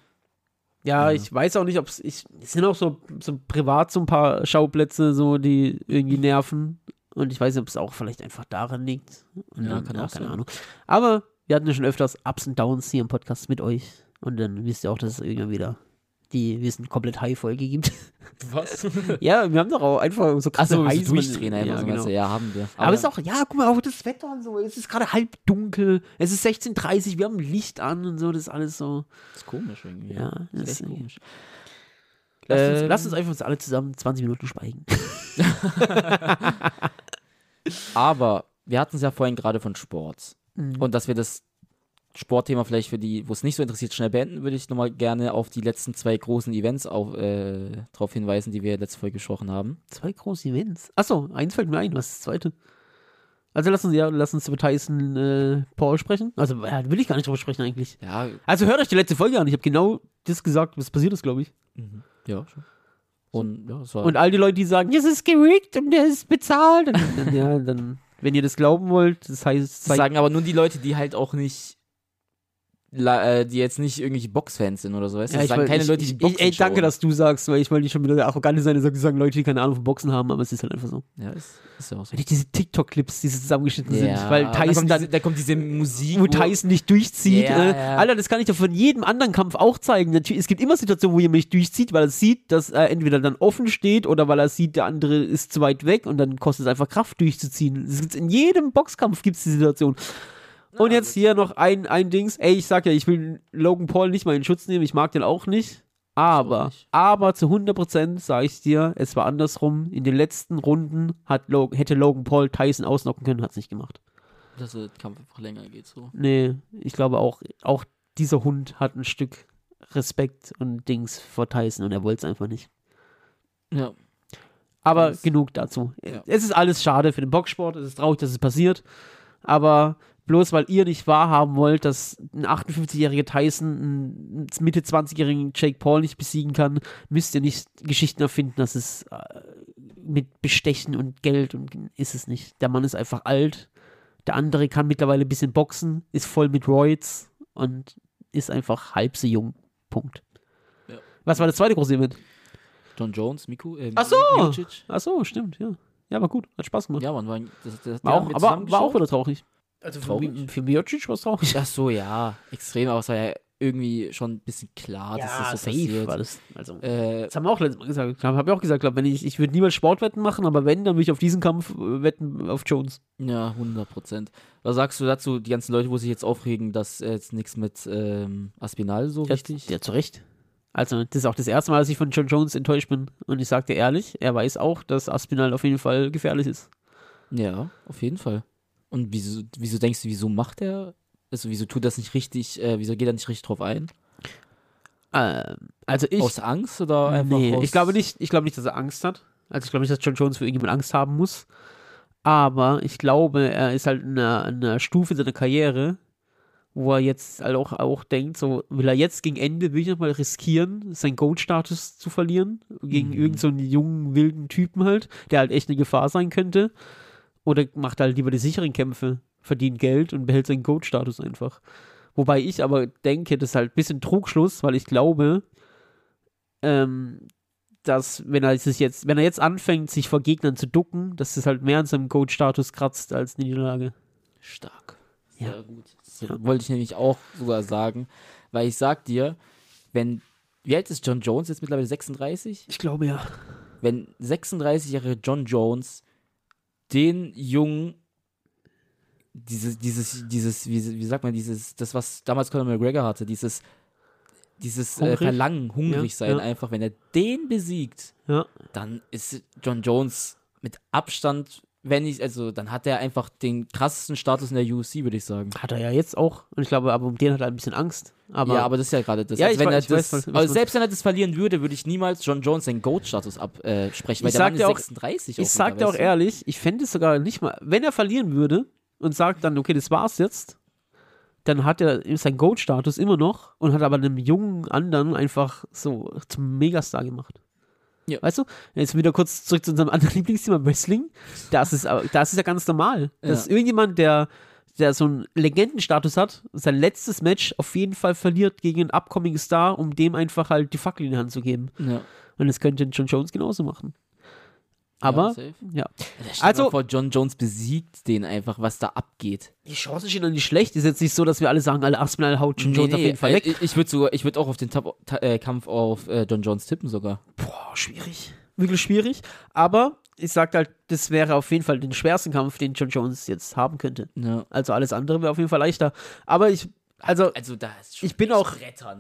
Ja, ich weiß auch nicht, ob es sind auch so privat so ein paar Schauplätze, so, die irgendwie nerven. Und ich weiß nicht, ob es auch vielleicht einfach daran liegt. Und Ja, dann, kann auch keine sein. Ahnung. Aber wir hatten ja schon öfters Ups und Downs hier im Podcast mit euch. Und dann wisst ihr auch, dass es irgendwann wieder wir sind komplett High-Folge gibt. Was? Ja, wir haben doch auch einfach so krasse Achso, Highs. so Durchdrehen einfach Ja, so, genau. meinst du? Ja, haben wir. Aber es ist auch, ja, guck mal, auch das Wetter und so. Es ist gerade halb dunkel. Es ist 16:30 Uhr, wir haben Licht an und so. Das ist alles so. Das ist komisch irgendwie. Ja, das das ist echt ist- komisch. Lasst uns einfach uns alle zusammen 20 Minuten schweigen. Aber wir hatten es ja vorhin gerade von Sport. Und dass wir das Sportthema vielleicht für die, wo es nicht so interessiert, schnell beenden, würde ich nochmal gerne auf die letzten 2 großen Events darauf hinweisen, die wir letzte Folge besprochen haben. 2 große Events. Achso, eins fällt mir ein. Was ist das zweite? Also lass uns über Tyson Paul sprechen. Also will ich gar nicht drüber sprechen eigentlich. Ja, Also hört euch die letzte Folge an. Ich habe genau das gesagt, was passiert ist, glaube ich. ja, schon. Und ja, es war. Und all die Leute, die sagen, das ist gerickt und der ist bezahlt. Dann, wenn ihr das glauben wollt, das heißt, das sagen aber nur die Leute, die halt auch nicht, die jetzt nicht irgendwelche Boxfans sind oder so, weißt du? Das sagen keine Leute, die Boxen Ey, danke, schauen. dass du sagst, weil ich wollte nicht schon wieder arrogant sein und sagen Leute, die keine Ahnung von Boxen haben, aber es ist halt einfach so. Ja, ist ja auch so. Wenn diese TikTok-Clips, die so zusammengeschnitten sind, Ja, weil und Tyson da kommt diese Musik, wo Tyson nicht durchzieht. Ja. Alter, das kann ich doch von jedem anderen Kampf auch zeigen. Natürlich, es gibt immer Situationen, wo jemand nicht durchzieht, weil er sieht, dass er entweder dann offen steht oder weil er sieht, der andere ist zu weit weg und dann kostet es einfach Kraft durchzuziehen. Das gibt's in jedem Boxkampf gibt es die Situation. Und jetzt hier noch ein Dings. Ey, ich sag ja, ich will Logan Paul nicht mal in Schutz nehmen. Ich mag den auch nicht. Aber zu 100% sage ich dir, es war andersrum. In den letzten Runden hätte Logan Paul Tyson ausnocken können, hat es nicht gemacht. dass der Kampf einfach länger geht, so. Nee, ich glaube auch dieser Hund hat ein Stück Respekt und Dings vor Tyson und er wollte es einfach nicht. Ja. Aber Das- genug dazu. Ja. Es ist alles schade für den Boxsport, es ist traurig, dass es passiert, aber bloß weil ihr nicht wahrhaben wollt, dass ein 58-jähriger Tyson einen Mitte 20-jährigen Jake Paul nicht besiegen kann, müsst ihr nicht Geschichten erfinden, dass es mit Bestechen und Geld und ist es nicht. Der Mann ist einfach alt, der andere kann mittlerweile ein bisschen boxen, ist voll mit Roids und ist einfach halb so jung. Punkt. Ja. Was war das zweite große Event? John Jones, Ach so! Miocic. Ach so, stimmt, ja. Ja, war gut, hat Spaß gemacht. Ja, man, das War auch, aber war auch wieder traurig. Also Für Miocic war es traurig. Ach so, ja, extrem, aber es war ja irgendwie schon ein bisschen klar, dass das so passiert. war das. Also, Das das haben wir auch letztes Mal gesagt. Habe ich auch gesagt, glaub, ich würde niemals Sportwetten machen, aber wenn, dann würde ich auf diesen Kampf wetten auf Jones. ja, 100%. Was sagst du dazu, die ganzen Leute, wo sich jetzt aufregen, dass jetzt nichts mit Aspinall so richtig? Ja, zu Recht. Also, das ist auch das erste Mal, dass ich von John Jones enttäuscht bin. Und ich sag dir ehrlich, er weiß auch, dass Aspinall auf jeden Fall gefährlich ist. Ja, auf jeden Fall. Und wieso denkst du, wieso macht er? Also, wieso tut das nicht richtig, wieso geht er nicht richtig drauf ein? Also ich. Aus Angst oder einfach Nee, aus... ich glaube nicht, dass er Angst hat. Also ich glaube nicht, dass John Jones für irgendjemand Angst haben muss. Aber ich glaube, er ist halt in einer Stufe seiner Karriere, wo er jetzt halt auch denkt, so will er jetzt gegen Ende wirklich nochmal riskieren, seinen Goat-Status zu verlieren, gegen irgend so einen jungen, wilden Typen halt, der halt echt eine Gefahr sein könnte, oder macht halt lieber die sicheren Kämpfe, verdient Geld und behält seinen Goat-Status einfach. Wobei ich aber denke, das ist halt ein bisschen Trugschluss, weil ich glaube, dass wenn er jetzt anfängt, sich vor Gegnern zu ducken, dass es halt mehr an seinem Goat-Status kratzt als eine Niederlage. Stark. Ja. Sehr gut. Das wollte ich nämlich auch sogar sagen, weil ich sag dir, wie alt ist John Jones jetzt mittlerweile, 36? Ich glaube, ja. Wenn 36-jährige John Jones den Jungen wie sagt man, das, was damals Conor McGregor hatte, dieses Verlangen, hungrig sein einfach, wenn er den besiegt, dann ist John Jones mit Abstand, dann hat er einfach den krassesten Status in der UFC, würde ich sagen. Hat er ja jetzt auch. Und ich glaube, aber um den hat er ein bisschen Angst. Aber das ist ja gerade das. Ja, also selbst wenn er das verlieren würde, würde ich niemals John Jones seinen GOAT-Status absprechen, weil der Mann ist 36. Ich sag dir auch ehrlich, ich fände es sogar nicht mal, wenn er verlieren würde und sagt dann, okay, das war's jetzt, dann hat er seinen GOAT-Status immer noch und hat aber einem jungen anderen einfach so zum Megastar gemacht. Ja. Weißt du? Jetzt wieder kurz zurück zu unserem anderen Lieblingsthema Wrestling. Das ist ja ganz normal. Dass irgendjemand, der so einen Legendenstatus hat, sein letztes Match auf jeden Fall verliert gegen einen upcoming Star, um dem einfach halt die Fackel in die Hand zu geben. Ja. Und das könnte John Jones genauso machen. Aber, also vor, John Jones besiegt den einfach, was da abgeht. Die Chancen stehen doch nicht schlecht. Ist jetzt nicht so, dass wir alle sagen, alle Aspinall haut John Jones auf jeden Fall weg. Ich würde auch auf den Kampf auf John Jones tippen sogar. Boah, schwierig. Wirklich schwierig. Aber ich sag halt, das wäre auf jeden Fall den schwersten Kampf, den John Jones jetzt haben könnte. Ja. Also alles andere wäre auf jeden Fall leichter. Aber ich bin auch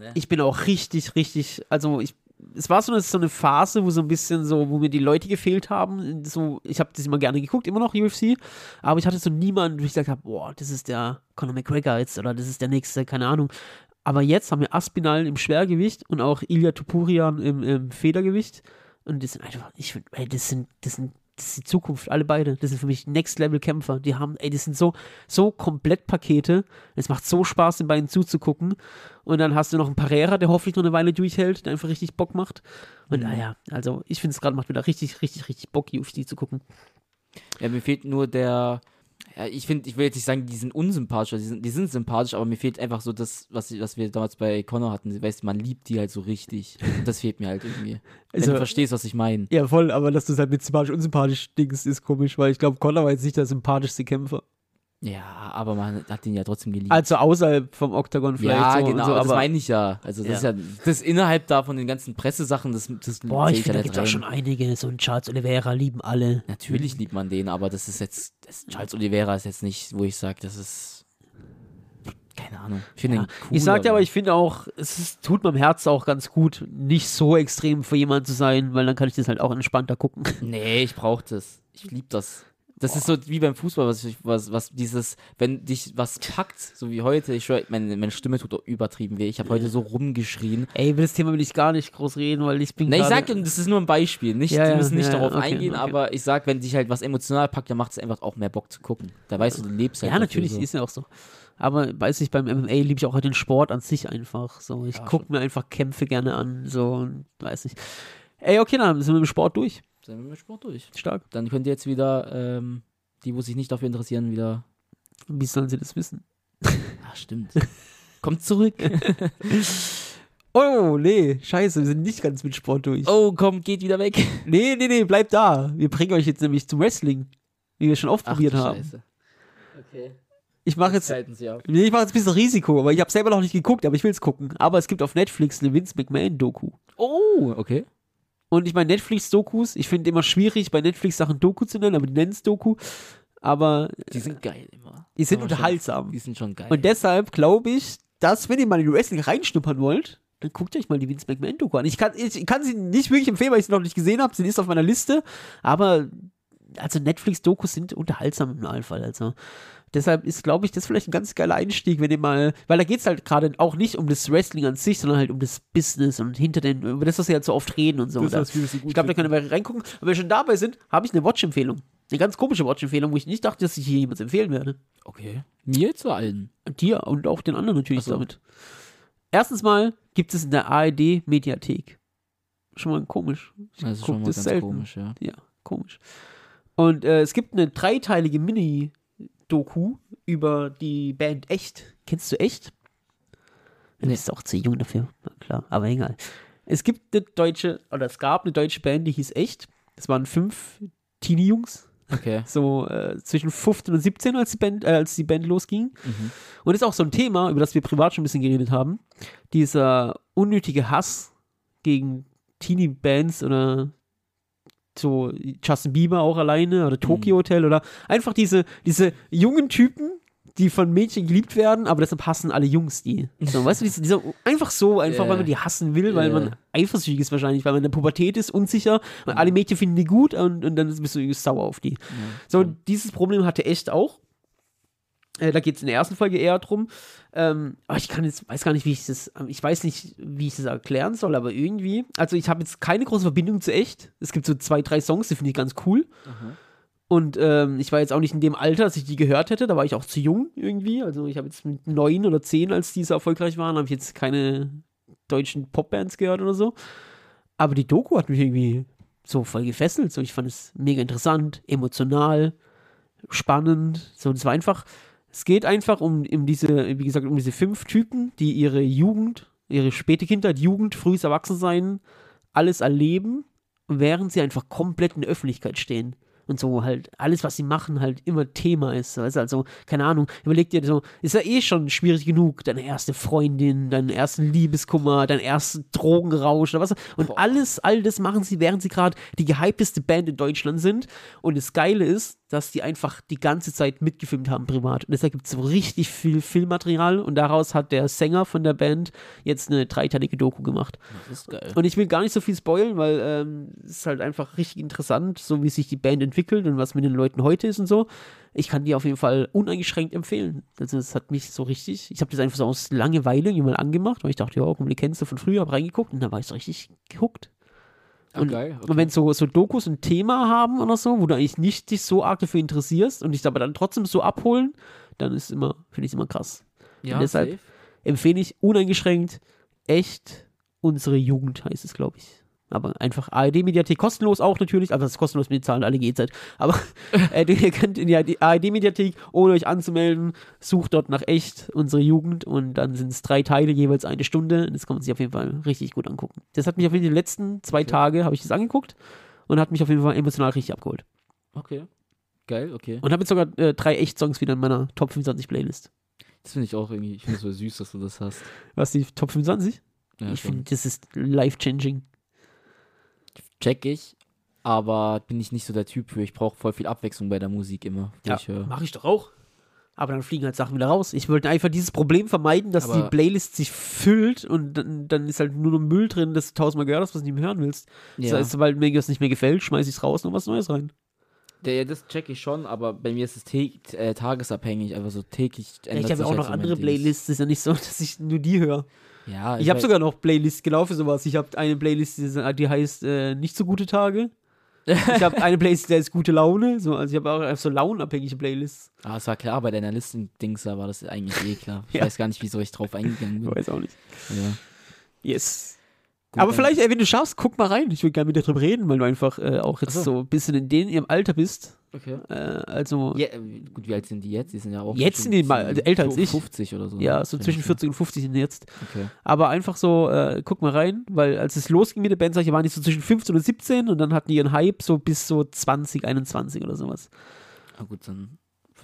richtig, es war so eine Phase, wo so ein bisschen so, wo mir die Leute gefehlt haben. So, ich habe das immer gerne geguckt, immer noch UFC, aber ich hatte so niemanden, wo ich gesagt habe, boah, das ist der Conor McGregor jetzt oder das ist der nächste, keine Ahnung. Aber jetzt haben wir Aspinall im Schwergewicht und auch Ilya Topuria im Federgewicht und das sind einfach, ich finde, das ist die Zukunft, alle beide. Das sind für mich Next-Level-Kämpfer. Die haben, das sind so Komplettpakete. Es macht so Spaß, den beiden zuzugucken. Und dann hast du noch einen Pereira, der hoffentlich noch eine Weile durchhält, der einfach richtig Bock macht. Und also ich finde es gerade, macht wieder richtig, richtig, richtig Bock, UFC zu gucken. Ja, mir fehlt nur ich will jetzt nicht sagen, die sind unsympathisch, die sind sympathisch, aber mir fehlt einfach so das, was wir damals bei Conor hatten. Weißt du, man liebt die halt so richtig. Und das fehlt mir halt irgendwie. Wenn du verstehst, was ich meine. Ja, voll, aber dass du es halt mit sympathisch, unsympathisch Dings ist komisch, weil ich glaube, Conor war jetzt nicht der sympathischste Kämpfer. Ja, aber man hat ihn ja trotzdem geliebt. Also außerhalb vom Oktagon vielleicht. Ja, so, genau, so, das meine ich ja. Also das ist ja, das innerhalb da von den ganzen Pressesachen, das boah, ich finde, da gibt es auch schon einige, so ein Charles Oliveira lieben alle. Natürlich liebt man den, aber das ist jetzt, Charles Oliveira ist jetzt nicht, wo ich sage, das ist, keine Ahnung. Ich finde ihn cool. Ich sag dir aber, ich finde auch, tut meinem Herz auch ganz gut, nicht so extrem für jemanden zu sein, weil dann kann ich das halt auch entspannter gucken. Nee, ich brauche das. Ich liebe das. Das ist so wie beim Fußball, was dieses, wenn dich was packt, so wie heute, ich schwör, meine Stimme tut übertrieben weh. Ich habe heute so rumgeschrien. Ey, über das Thema will ich gar nicht groß reden, weil ich bin ich sag, das ist nur ein Beispiel. Wir müssen nicht darauf eingehen, aber ich sag, wenn dich halt was emotional packt, dann macht es einfach auch mehr Bock zu gucken. Da weißt du lebst halt. Ja, natürlich, so. Ist ja auch so. Aber weiß ich, beim MMA liebe ich auch den Sport an sich einfach. So, ich gucke mir einfach Kämpfe gerne an, so, und weiß nicht. Ey, okay, dann sind wir mit dem Sport durch. Stark. Dann könnt ihr jetzt wieder, die, wo sich nicht dafür interessieren, wieder. Wie sollen sie das wissen? Ach, stimmt. Kommt zurück. Oh, nee, scheiße, wir sind nicht ganz mit Sport durch. Oh, komm, geht wieder weg. Nee, bleibt da. Wir bringen euch jetzt nämlich zum Wrestling, wie wir schon oft probiert haben. Scheiße. Okay. Ich mache jetzt ein bisschen Risiko, aber ich habe selber noch nicht geguckt, aber ich will es gucken. Aber es gibt auf Netflix eine Vince McMahon-Doku. Oh, okay. Und ich meine, Netflix-Dokus, ich finde immer schwierig, bei Netflix Sachen Doku zu nennen, aber die nennen es Doku. Aber die sind geil immer. Die sind unterhaltsam. Die sind schon geil. Und deshalb glaube ich, dass, wenn ihr mal in die Wrestling reinschnuppern wollt, dann guckt euch mal die Vince McMahon-Doku an. Ich kann sie nicht wirklich empfehlen, weil ich sie noch nicht gesehen habe. Sie ist auf meiner Liste. Aber also Netflix-Dokus sind unterhaltsam im Normalfall. Also deshalb ist, glaube ich, das vielleicht ein ganz geiler Einstieg, wenn ihr mal, weil da geht es halt gerade auch nicht um das Wrestling an sich, sondern halt um das Business und über das, was wir halt so oft reden und so. Ich glaube, da können wir reingucken. Und wenn wir schon dabei sind, habe ich eine Watch-Empfehlung. Eine ganz komische Watch-Empfehlung, wo ich nicht dachte, dass ich hier jemand empfehlen werde. Okay. Mir zu allen. Dir und auch den anderen natürlich Ach so. damit. Erstens mal gibt es in der ARD-Mediathek. Schon mal komisch. Ich Das ist guck schon mal das ganz selten. komisch, ja. Ja, komisch. Und es gibt eine 3-teilige Mini-Doku über die Band Echt. Kennst du Echt? Du Nee. bist auch zu jung dafür. Na klar, aber egal. Es gab eine deutsche Band, die hieß Echt. Das waren 5 Teenie-Jungs. Okay. So zwischen 15 und 17, als die Band losging. Und das ist auch so ein Thema, über das wir privat schon ein bisschen geredet haben. Dieser unnötige Hass gegen Teenie-Bands oder so Justin Bieber auch alleine oder Tokyo Hotel oder einfach diese jungen Typen, die von Mädchen geliebt werden, aber deshalb hassen alle Jungs die. So, weißt du, einfach Yeah. weil man die hassen will, weil Yeah. man eifersüchtig ist wahrscheinlich, weil man in der Pubertät ist, unsicher, und alle Mädchen finden die gut und dann bist du irgendwie sauer auf die. So, und dieses Problem hatte Echt auch. Da geht es in der ersten Folge eher drum. Aber ich weiß gar nicht, ich weiß nicht, wie ich das erklären soll, aber irgendwie, also ich habe jetzt keine große Verbindung zu Echt. Es gibt so 2, 3 Songs, die finde ich ganz cool. Und ich war jetzt auch nicht in dem Alter, dass ich die gehört hätte, da war ich auch zu jung irgendwie. Also ich habe jetzt mit 9 oder 10, als die so erfolgreich waren, habe ich jetzt keine deutschen Popbands gehört oder so. Aber die Doku hat mich irgendwie so voll gefesselt. So, ich fand es mega interessant, emotional, spannend. So, das war einfach. Es geht einfach um diese 5 Typen, die ihre Jugend, ihre späte Kindheit, Jugend, frühes Erwachsensein, alles erleben, während sie einfach komplett in der Öffentlichkeit stehen. Und so halt alles, was sie machen, halt immer Thema ist. Weißt du, also, keine Ahnung, überleg dir so, ist ja eh schon schwierig genug, deine erste Freundin, deinen ersten Liebeskummer, deinen ersten Drogenrausch oder was. Und all das machen sie, während sie gerade die gehypteste Band in Deutschland sind. Und das Geile ist, dass die einfach die ganze Zeit mitgefilmt haben privat. Und deshalb gibt es so richtig viel Filmmaterial und daraus hat der Sänger von der Band jetzt eine 3-teilige Doku gemacht. Das ist geil. Und ich will gar nicht so viel spoilen, weil es ist halt einfach richtig interessant, so wie sich die Band entwickelt und was mit den Leuten heute ist und so. Ich kann die auf jeden Fall uneingeschränkt empfehlen. Also das hat mich so richtig, ich habe das einfach so aus Langeweile irgendwie mal angemacht, weil ich dachte, ja, komm, die kennst du von früher, habe reingeguckt und da war ich so richtig gehuckt. Und, geil. Okay. und wenn so Dokus ein Thema haben oder so, wo du eigentlich nicht dich so arg dafür interessierst und dich aber dann trotzdem so abholen, dann finde ich es immer krass. Ja, und deshalb safe. empfehle ich uneingeschränkt Echt unsere Jugend, heißt es, glaube ich. Aber einfach ARD-Mediathek, kostenlos auch natürlich, aber das ist kostenlos, mit zahlen alle GZ. Aber ihr könnt in die ARD-Mediathek, ohne euch anzumelden, sucht dort nach Echt unsere Jugend und dann sind es 3 Teile, jeweils 1 Stunde. Das kann man sich auf jeden Fall richtig gut angucken. Das hat mich auf jeden Fall die letzten 2 Tage, habe ich das angeguckt und hat mich auf jeden Fall emotional richtig abgeholt. Okay. Geil, okay. Und habe jetzt sogar 3 Echt-Songs wieder in meiner Top 25 Playlist. Das finde ich auch irgendwie, ich finde es so süß, dass du das hast. Was, die Top 25? Ja, Ich schon. finde, das ist life-changing. Check ich, aber bin ich nicht so der Typ für. Ich brauche voll viel Abwechslung bei der Musik immer, die ich höre. mache ich doch auch. Aber dann fliegen halt Sachen wieder raus. Ich wollte einfach dieses Problem vermeiden, dass Aber- die Playlist sich füllt und dann ist halt nur noch Müll drin, das du 1000-mal gehört hast, was du nicht mehr hören willst. Das heißt, sobald mir das nicht mehr gefällt, schmeiß ich es raus und was Neues rein. Ja, das check ich schon, aber bei mir ist es tagesabhängig, einfach so täglich Ich ändert habe ja sich auch halt noch so andere mein Dings. Playlists. Ist ja nicht so, dass ich nur die höre. Ja, Ich habe weiß- sogar noch Playlists gelaufen, sowas. Ich habe eine Playlist, die heißt nicht so gute Tage. Ich habe eine Playlist, der ist gute Laune. So, also ich habe auch so launenabhängige Playlists. Ah, es war klar, bei deiner Listen-Dings, da war das eigentlich eh klar. Ich Ja. weiß gar nicht, wieso ich drauf eingegangen Ich bin. weiß auch nicht. Ja. Yes. Gut, Aber dann- vielleicht, wenn du schaffst, guck mal rein. Ich würde gerne mit dir drüber reden, weil du einfach auch jetzt Ach so. so ein bisschen in ihrem Alter bist. Okay. Also, Ja, gut, wie alt sind die jetzt? Die sind ja auch Jetzt sind die mal älter als ich. 50 oder so. ja, so zwischen 40 und 50 sind jetzt. Okay. Aber einfach so, guck mal rein, weil als es losging mit der Band, waren die so zwischen 15 und 17 und dann hatten die ihren Hype so bis so 2021 oder sowas. Ah, gut, dann.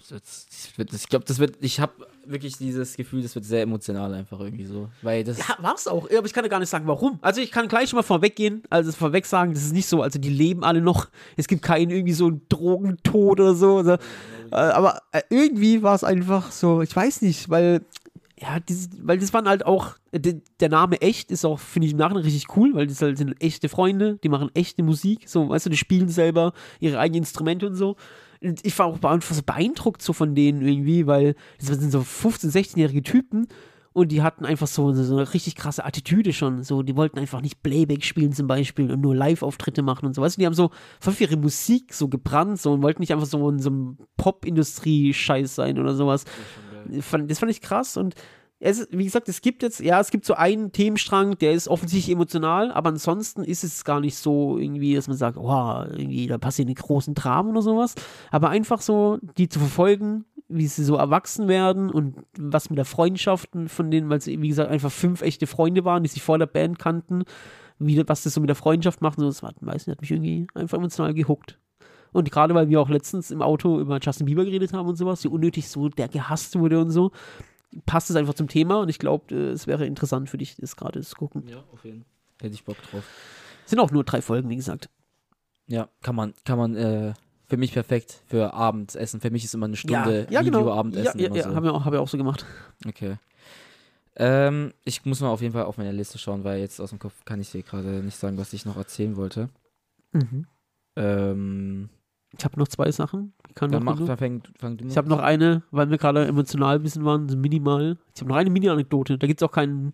Ich habe wirklich dieses Gefühl, das wird sehr emotional einfach irgendwie so. Weil das. Ja, war's auch. Aber ich kann ja gar nicht sagen, warum. Also ich kann gleich schon mal vorweggehen, vorweg sagen, das ist nicht so, also die leben alle noch, es gibt keinen irgendwie so einen Drogentod oder so. Aber irgendwie war es einfach so, ich weiß nicht, weil das waren halt auch, der Name Echt ist auch, finde ich im Nachhinein richtig cool, weil das halt sind echte Freunde, die machen echte Musik, so, weißt du, die spielen selber ihre eigenen Instrumente und so. Und ich war auch einfach so beeindruckt so von denen irgendwie, weil das sind so 15-, 16-jährige Typen Und die hatten einfach so eine richtig krasse Attitüde schon. So, die wollten einfach nicht Playback spielen zum Beispiel und nur Live-Auftritte machen und so. Weißt du, die haben so voll für ihre Musik so gebrannt so und wollten nicht einfach so in so einem Pop-Industrie-Scheiß sein oder sowas. Das fand ich krass und wie gesagt, es gibt so einen Themenstrang, der ist offensichtlich emotional, aber ansonsten ist es gar nicht so irgendwie, dass man sagt, oh, irgendwie, da passieren die großen Dramen oder sowas. Aber einfach so, die zu verfolgen, wie sie so erwachsen werden und was mit der Freundschaften von denen, weil sie, wie gesagt, einfach 5 echte Freunde waren, die sich vor der Band kannten, was das so mit der Freundschaft macht, so, das hat mich irgendwie einfach emotional gehuckt. Und gerade weil wir auch letztens im Auto über Justin Bieber geredet haben und sowas, wie unnötig so der gehasst wurde und so, passt es einfach zum Thema und ich glaube, es wäre interessant für dich, das gerade zu gucken. Ja, auf jeden Fall. Hätte ich Bock drauf. Sind auch nur 3 Folgen, wie gesagt. Ja, kann man für mich perfekt für Abendessen. Für mich ist immer eine Stunde Abendessen. Video-Abendessen. Ja, so. habe ich auch so gemacht. Okay. Ich muss mal auf jeden Fall auf meine Liste schauen, weil jetzt aus dem Kopf kann ich dir gerade nicht sagen, was ich noch erzählen wollte. Ich habe noch 2 Sachen. Fang du mal. Ich habe noch eine, weil wir gerade emotional ein bisschen waren, so minimal. Ich habe noch eine Mini-Anekdote. Da gibt es auch keinen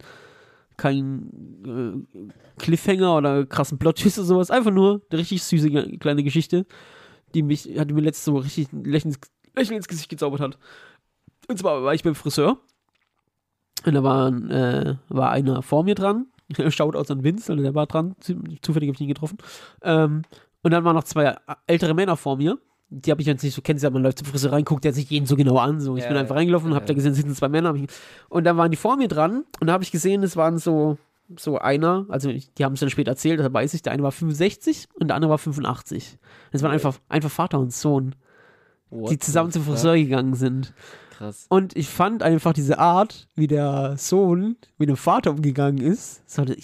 Cliffhanger oder krassen Plot-Twist oder sowas. Einfach nur eine richtig süße kleine Geschichte, die mir letztens so richtig ein Lächeln ins Gesicht gezaubert hat. Und zwar war ich beim Friseur und da war einer vor mir dran. Shoutout an Vince, also der war dran. Zufällig habe ich ihn getroffen. Und dann waren noch 2 ältere Männer vor mir. Die habe ich jetzt nicht so kennengelernt. Man läuft zum Friseur rein, guckt der sich jeden so genau an. So. Ich bin einfach reingelaufen und habe da gesehen, es sitzen 2 Männer. Und dann waren die vor mir dran. Und da habe ich gesehen, es waren so einer, also die haben es dann später erzählt, da weiß ich, der eine war 65 und der andere war 85. Das waren einfach Vater und Sohn, die zusammen zum Friseur gegangen sind. Krass. Und ich fand einfach diese Art, wie der Sohn mit dem Vater umgegangen ist,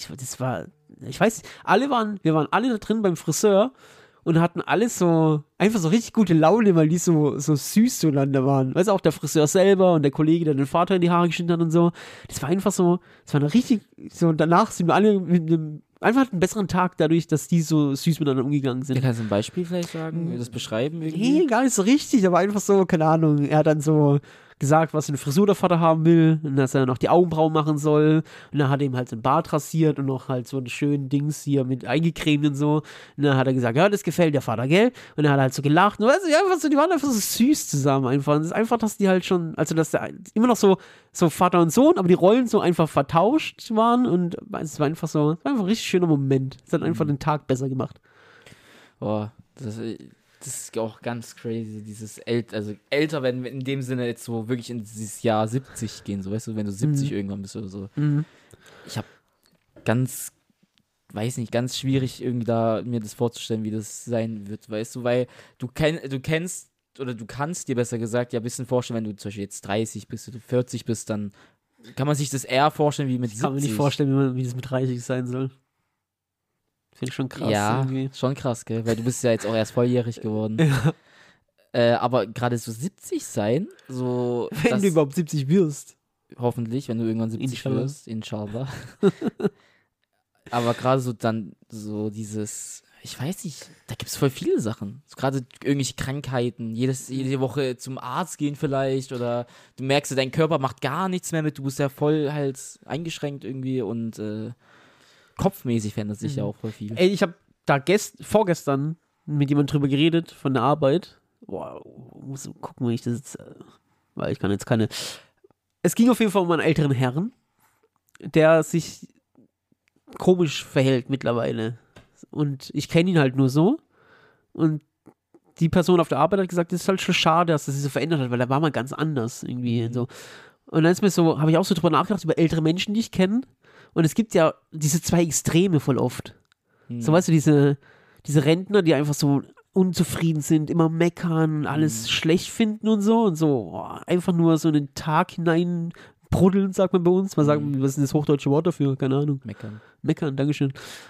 ich weiß nicht, wir waren alle da drin beim Friseur und hatten alle so, einfach so richtig gute Laune, weil die so süß zueinander waren. Weißt du, auch der Friseur selber und der Kollege, der den Vater in die Haare geschnitten hat und so. Das war einfach so, das war eine richtig, so, danach sind wir alle einfach einen besseren Tag dadurch, dass die so süß miteinander umgegangen sind. Kannst du ein Beispiel vielleicht sagen, das beschreiben irgendwie? Nee, gar nicht so richtig, aber einfach so, keine Ahnung, er hat dann so gesagt, was für eine Frisur der Vater haben will und dass er noch die Augenbrauen machen soll und dann hat er ihm halt so ein Bart rasiert und noch halt so einen schönen Dings hier mit eingecremt und so und dann hat er gesagt, ja, das gefällt der Vater, gell? Und dann hat er halt so gelacht und weißt du, einfach so, die waren einfach so süß zusammen einfach und es ist einfach, dass die halt schon, also dass der immer noch so Vater und Sohn, aber die Rollen so einfach vertauscht waren und es war einfach ein richtig schöner Moment. Es hat einfach den Tag besser gemacht. Boah, das ist auch ganz crazy, dieses älter werden in dem Sinne jetzt so wirklich in dieses Jahr 70 gehen, so weißt du, wenn du 70 irgendwann bist oder so. Ich habe ganz schwierig irgendwie da mir das vorzustellen, wie das sein wird, weißt du, weil du kennst oder du kannst dir besser gesagt ja ein bisschen vorstellen, wenn du zum Beispiel jetzt 30 bist oder 40 bist, dann kann man sich das eher vorstellen wie mit 70. Ich kann mir nicht vorstellen, wie das mit 30 sein soll. Finde ich schon krass. Ja, irgendwie. schon krass, gell? Weil du bist ja jetzt auch erst volljährig geworden. Ja. Aber gerade so 70 sein, so... Wenn du überhaupt 70 wirst. Hoffentlich, wenn du irgendwann 70 wirst, inshallah. Aber gerade so dann so dieses... Ich weiß nicht, da gibt es voll viele Sachen. So gerade irgendwelche Krankheiten, jede Woche zum Arzt gehen vielleicht oder du merkst, dein Körper macht gar nichts mehr mit, du bist ja voll halt eingeschränkt irgendwie und... kopfmäßig verändert sich ja auch voll viel. Ey, ich habe da vorgestern mit jemandem drüber geredet, von der Arbeit. Boah, muss gucken, wenn ich das jetzt, weil ich kann jetzt keine. Es ging auf jeden Fall um einen älteren Herrn, der sich komisch verhält mittlerweile. Und ich kenne ihn halt nur so. Und die Person auf der Arbeit hat gesagt, es ist halt schon schade, dass das sich so verändert hat, weil er war mal ganz anders irgendwie. So. Und dann ist mir so, habe ich auch so drüber nachgedacht, über ältere Menschen, die ich kenne. Und es gibt ja diese 2 Extreme voll oft. So, weißt du, diese Rentner, die einfach so unzufrieden sind, immer meckern, alles schlecht finden und so. Und so einfach nur so in den Tag hinein bruddeln, sagt man bei uns. Was ist denn das hochdeutsche Wort dafür? Keine Ahnung. Meckern, Dankeschön.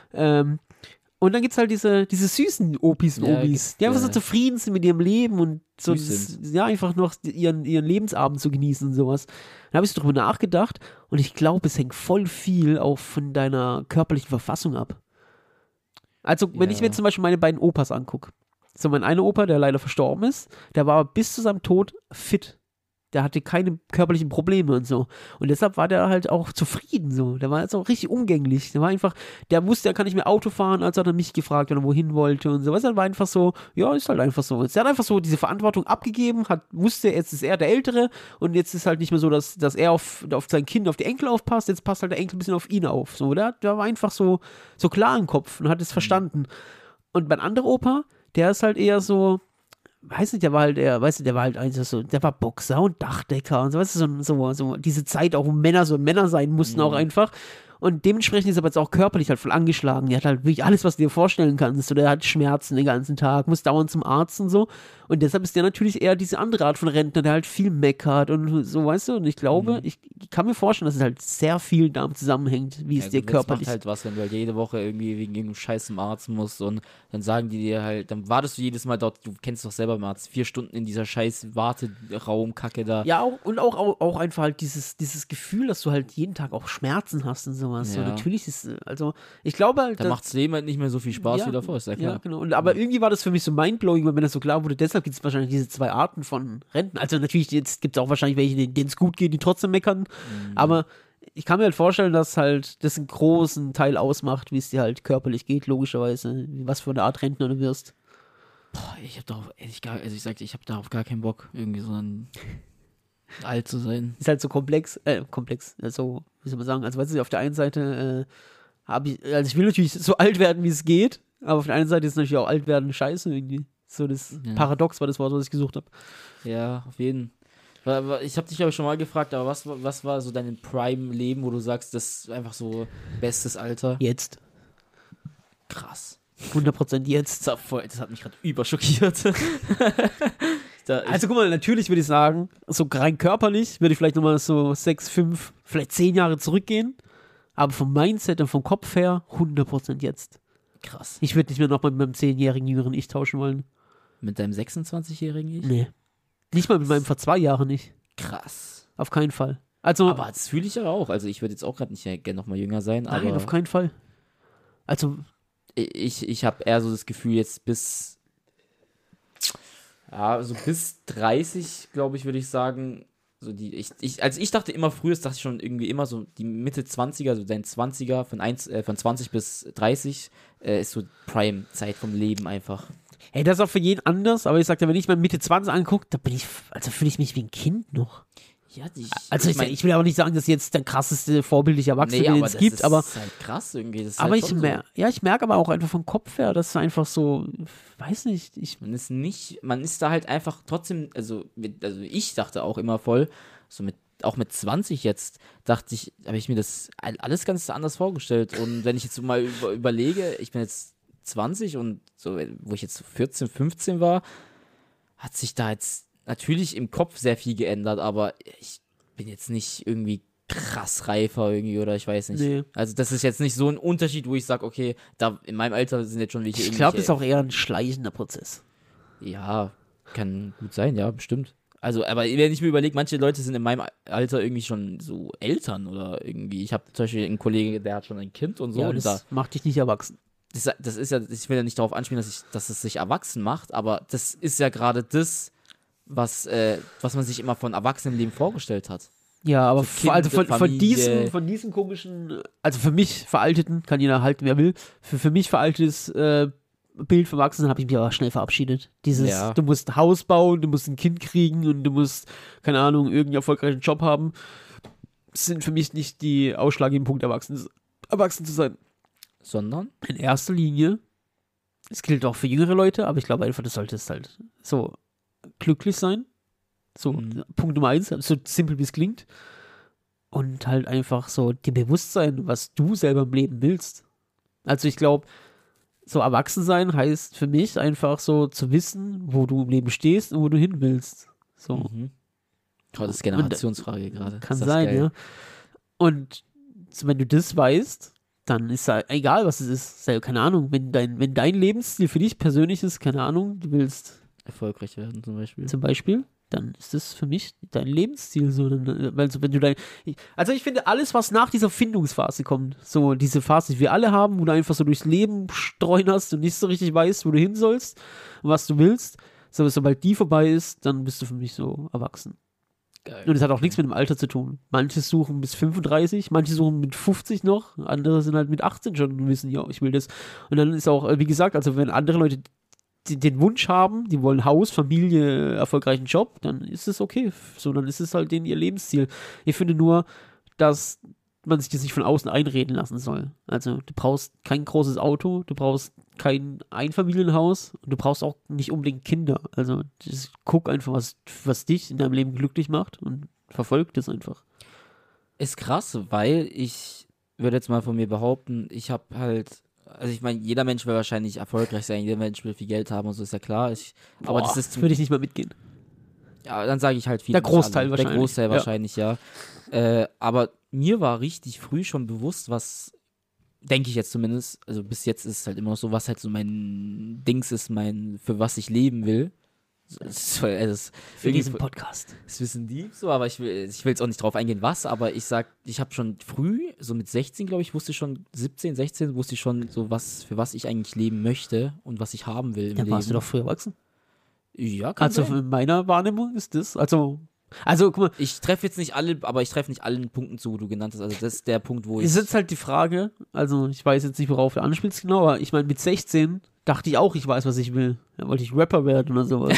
Und dann gibt es halt diese süßen Opis und Obis, die einfach so zufrieden sind mit ihrem Leben und so einfach noch ihren Lebensabend zu genießen und sowas. Dann habe ich so drüber nachgedacht und ich glaube, es hängt voll viel auch von deiner körperlichen Verfassung ab. Also, wenn ich mir zum Beispiel meine beiden Opas angucke. So, mein einer Opa, der leider verstorben ist, der war bis zu seinem Tod fit. der hatte keine körperlichen Probleme und so. Und deshalb war der halt auch zufrieden so. Der war jetzt auch richtig umgänglich. Der war einfach, der wusste, er kann nicht mehr Auto fahren, als hat er mich gefragt, wenn er wohin wollte und so. Weißt du, er war einfach so, ja, ist halt einfach so. Er hat einfach so diese Verantwortung abgegeben, wusste, jetzt ist er der Ältere und jetzt ist halt nicht mehr so, dass er auf sein Kind, auf die Enkel aufpasst, jetzt passt halt der Enkel ein bisschen auf ihn auf. So, der war einfach so klar im Kopf und hat es verstanden. Und mein anderer Opa, der ist halt eher so, weiß nicht, der war halt einfach so, der war Boxer und Dachdecker und so, weißt du, so diese Zeit auch, wo Männer so Männer sein mussten auch einfach. Und dementsprechend ist er aber jetzt auch körperlich halt voll angeschlagen. Der hat halt wirklich alles, was du dir vorstellen kannst. Oder er hat Schmerzen den ganzen Tag, muss dauernd zum Arzt und so. Und deshalb ist der natürlich eher diese andere Art von Rentner, der halt viel meckert und so, weißt du. Und ich glaube, ich kann mir vorstellen, dass es halt sehr viel damit zusammenhängt, wie es dir körperlich... Das macht halt was, wenn du halt jede Woche irgendwie wegen irgendeinem Scheiß zum Arzt musst und dann sagen die dir halt, dann wartest du jedes Mal dort, du kennst doch selber beim Arzt, 4 Stunden in dieser scheiß Warteraum-Kacke da. Ja, auch einfach halt dieses Gefühl, dass du halt jeden Tag auch Schmerzen hast und sowas. Ja. So, natürlich ist, also, ich glaube halt... Da macht das Leben halt nicht mehr so viel Spaß wie davor, ist ja klar. Ja, genau. Aber irgendwie war das für mich so mindblowing, weil mir das so klar wurde, deshalb gibt es wahrscheinlich diese 2 Arten von Renten. Also natürlich, jetzt gibt es auch wahrscheinlich welche, denen es gut geht, die trotzdem meckern. Aber ich kann mir halt vorstellen, dass halt das einen großen Teil ausmacht, wie es dir halt körperlich geht, logischerweise. Was für eine Art Rentner du wirst. Boah, ich habe darauf, ich habe darauf gar keinen Bock, irgendwie so alt zu sein. Ist halt so komplex, also, wie soll man sagen, also weißt du, auf der einen Seite ich will natürlich so alt werden, wie es geht, aber auf der einen Seite ist natürlich auch alt werden scheiße irgendwie. So das Paradox war das Wort, was ich gesucht habe. Ja, auf jeden Fall. Ich habe dich aber schon mal gefragt, aber was war so dein Prime-Leben, wo du sagst, das ist einfach so bestes Alter? Jetzt. Krass. 100% jetzt. Das hat mich gerade überschockiert. Also guck mal, natürlich würde ich sagen, so rein körperlich würde ich vielleicht nochmal so 6, 5, vielleicht 10 Jahre zurückgehen, aber vom Mindset und vom Kopf her 100% jetzt. Krass. Ich würde nicht mehr noch mal mit meinem 10-jährigen jüngeren Ich tauschen wollen. Mit deinem 26-jährigen Ich? Nee. Nicht mal mit meinem vor 2 Jahren nicht. Krass. Auf keinen Fall. Also, aber das fühle ich ja auch. Also ich würde jetzt auch gerade nicht gerne noch mal jünger sein. Nein, aber auf keinen Fall. Also ich habe eher so das Gefühl jetzt bis 30, glaube ich, würde ich sagen. So ich dachte immer früher, dachte ich schon irgendwie immer so die Mitte 20er, so dein 20er von 20 bis 30 ist so Prime-Zeit vom Leben einfach. Hey, das ist auch für jeden anders, aber ich sag dir, wenn ich mal Mitte 20 angucke, da fühle ich mich wie ein Kind noch. Ja, ich will aber nicht sagen, dass ich jetzt der krasseste vorbildliche Erwachsene, den es gibt, aber das ist halt krass irgendwie. Das ist aber halt ich merke aber auch einfach vom Kopf her, dass es einfach so, weiß nicht, man ist da halt einfach trotzdem, also ich dachte auch immer voll, so auch mit 20 jetzt, habe ich mir das alles ganz anders vorgestellt. Und wenn ich jetzt so mal überlege, ich bin jetzt 20 und so, wo ich jetzt 14, 15 war, hat sich da jetzt natürlich im Kopf sehr viel geändert, aber ich bin jetzt nicht irgendwie krass reifer irgendwie oder ich weiß nicht. Nee. Also das ist jetzt nicht so ein Unterschied, wo ich sage, okay, da in meinem Alter sind jetzt schon welche. Ich glaube, das ist auch eher ein schleichender Prozess. Ja, kann gut sein, ja, bestimmt. Also, aber wenn ich mir überlege, manche Leute sind in meinem Alter irgendwie schon so Eltern oder irgendwie. Ich habe zum Beispiel einen Kollegen, der hat schon ein Kind und so. Ja, und das macht dich nicht erwachsen. Das ist ja, ich will ja nicht darauf anspielen, dass es sich erwachsen macht, aber das ist ja gerade das, was man sich immer von Erwachsenenleben vorgestellt hat. Ja, aber so von diesen komischen, also für mich veralteten, kann jeder halten, wer will, für mich veraltetes Bild vom Erwachsenen habe ich mich aber schnell verabschiedet. Du musst ein Haus bauen, du musst ein Kind kriegen und du musst, keine Ahnung, irgendeinen erfolgreichen Job haben. Das sind für mich nicht die ausschlaggebenden Punkte, erwachsen zu sein. Sondern? In erster Linie, es gilt auch für jüngere Leute, aber ich glaube einfach, du solltest halt so glücklich sein. So, Punkt Nummer 1, so simpel wie es klingt. Und halt einfach so dir bewusst sein, was du selber im Leben willst. Also ich glaube, so erwachsen sein heißt für mich einfach so zu wissen, wo du im Leben stehst und wo du hin willst. So. Oh, das ist Generationsfrage gerade. Kann sein, geil. Ja. Und wenn du das weißt, dann ist ja egal, was es ist. Keine Ahnung, wenn dein Lebensstil für dich persönlich ist, keine Ahnung, du willst erfolgreich werden zum Beispiel, dann ist das für mich dein Lebensstil so. Also wenn du ich finde, alles, was nach dieser Findungsphase kommt, so diese Phase, die wir alle haben, wo du einfach so durchs Leben streunerst und nicht so richtig weißt, wo du hin sollst und was du willst, sobald die vorbei ist, dann bist du für mich so erwachsen. Geil. Und es hat auch nichts mit dem Alter zu tun. Manche suchen bis 35, manche suchen mit 50 noch, andere sind halt mit 18 schon und wissen, ja, ich will das. Und dann ist auch, wie gesagt, also wenn andere Leute den Wunsch haben, die wollen Haus, Familie, erfolgreichen Job, dann ist es okay. So, dann ist es halt denen ihr Lebensziel. Ich finde nur, dass man sich das nicht von außen einreden lassen soll. Also du brauchst kein großes Auto, du brauchst kein Einfamilienhaus und du brauchst auch nicht unbedingt Kinder. Also guck einfach, was dich in deinem Leben glücklich macht und verfolg das einfach. Ist krass, weil ich würde jetzt mal von mir behaupten, ich habe halt, also ich meine, jeder Mensch will wahrscheinlich erfolgreich sein, jeder Mensch will viel Geld haben und so, ist ja klar. Aber das ist würde ich nicht mal mitgehen. Ja, dann sage ich halt viel. Der Großteil wahrscheinlich. Der Großteil wahrscheinlich, ja. Aber mir war richtig früh schon bewusst, was, denke ich jetzt zumindest, also bis jetzt ist es halt immer noch so, was halt so mein Dings ist, für was ich leben will. Für diesen Podcast. Das wissen die so, aber ich will jetzt auch nicht drauf eingehen, was, aber ich habe schon früh, so mit 16, glaube ich, 17, 16, wusste ich schon so, für was ich eigentlich leben möchte und was ich haben will im Leben. Ja, warst du doch früh erwachsen. Ja, kann Also sein. in meiner Wahrnehmung ist das, also guck mal. Ich treffe jetzt nicht alle, aber ich treffe nicht allen Punkten zu, wo du genannt hast. Also das ist der Punkt, wo ich... Ist jetzt halt die Frage, also ich weiß jetzt nicht, worauf du anspielst genau, aber ich meine, mit 16 dachte ich auch, ich weiß, was ich will. Da wollte ich Rapper werden oder sowas.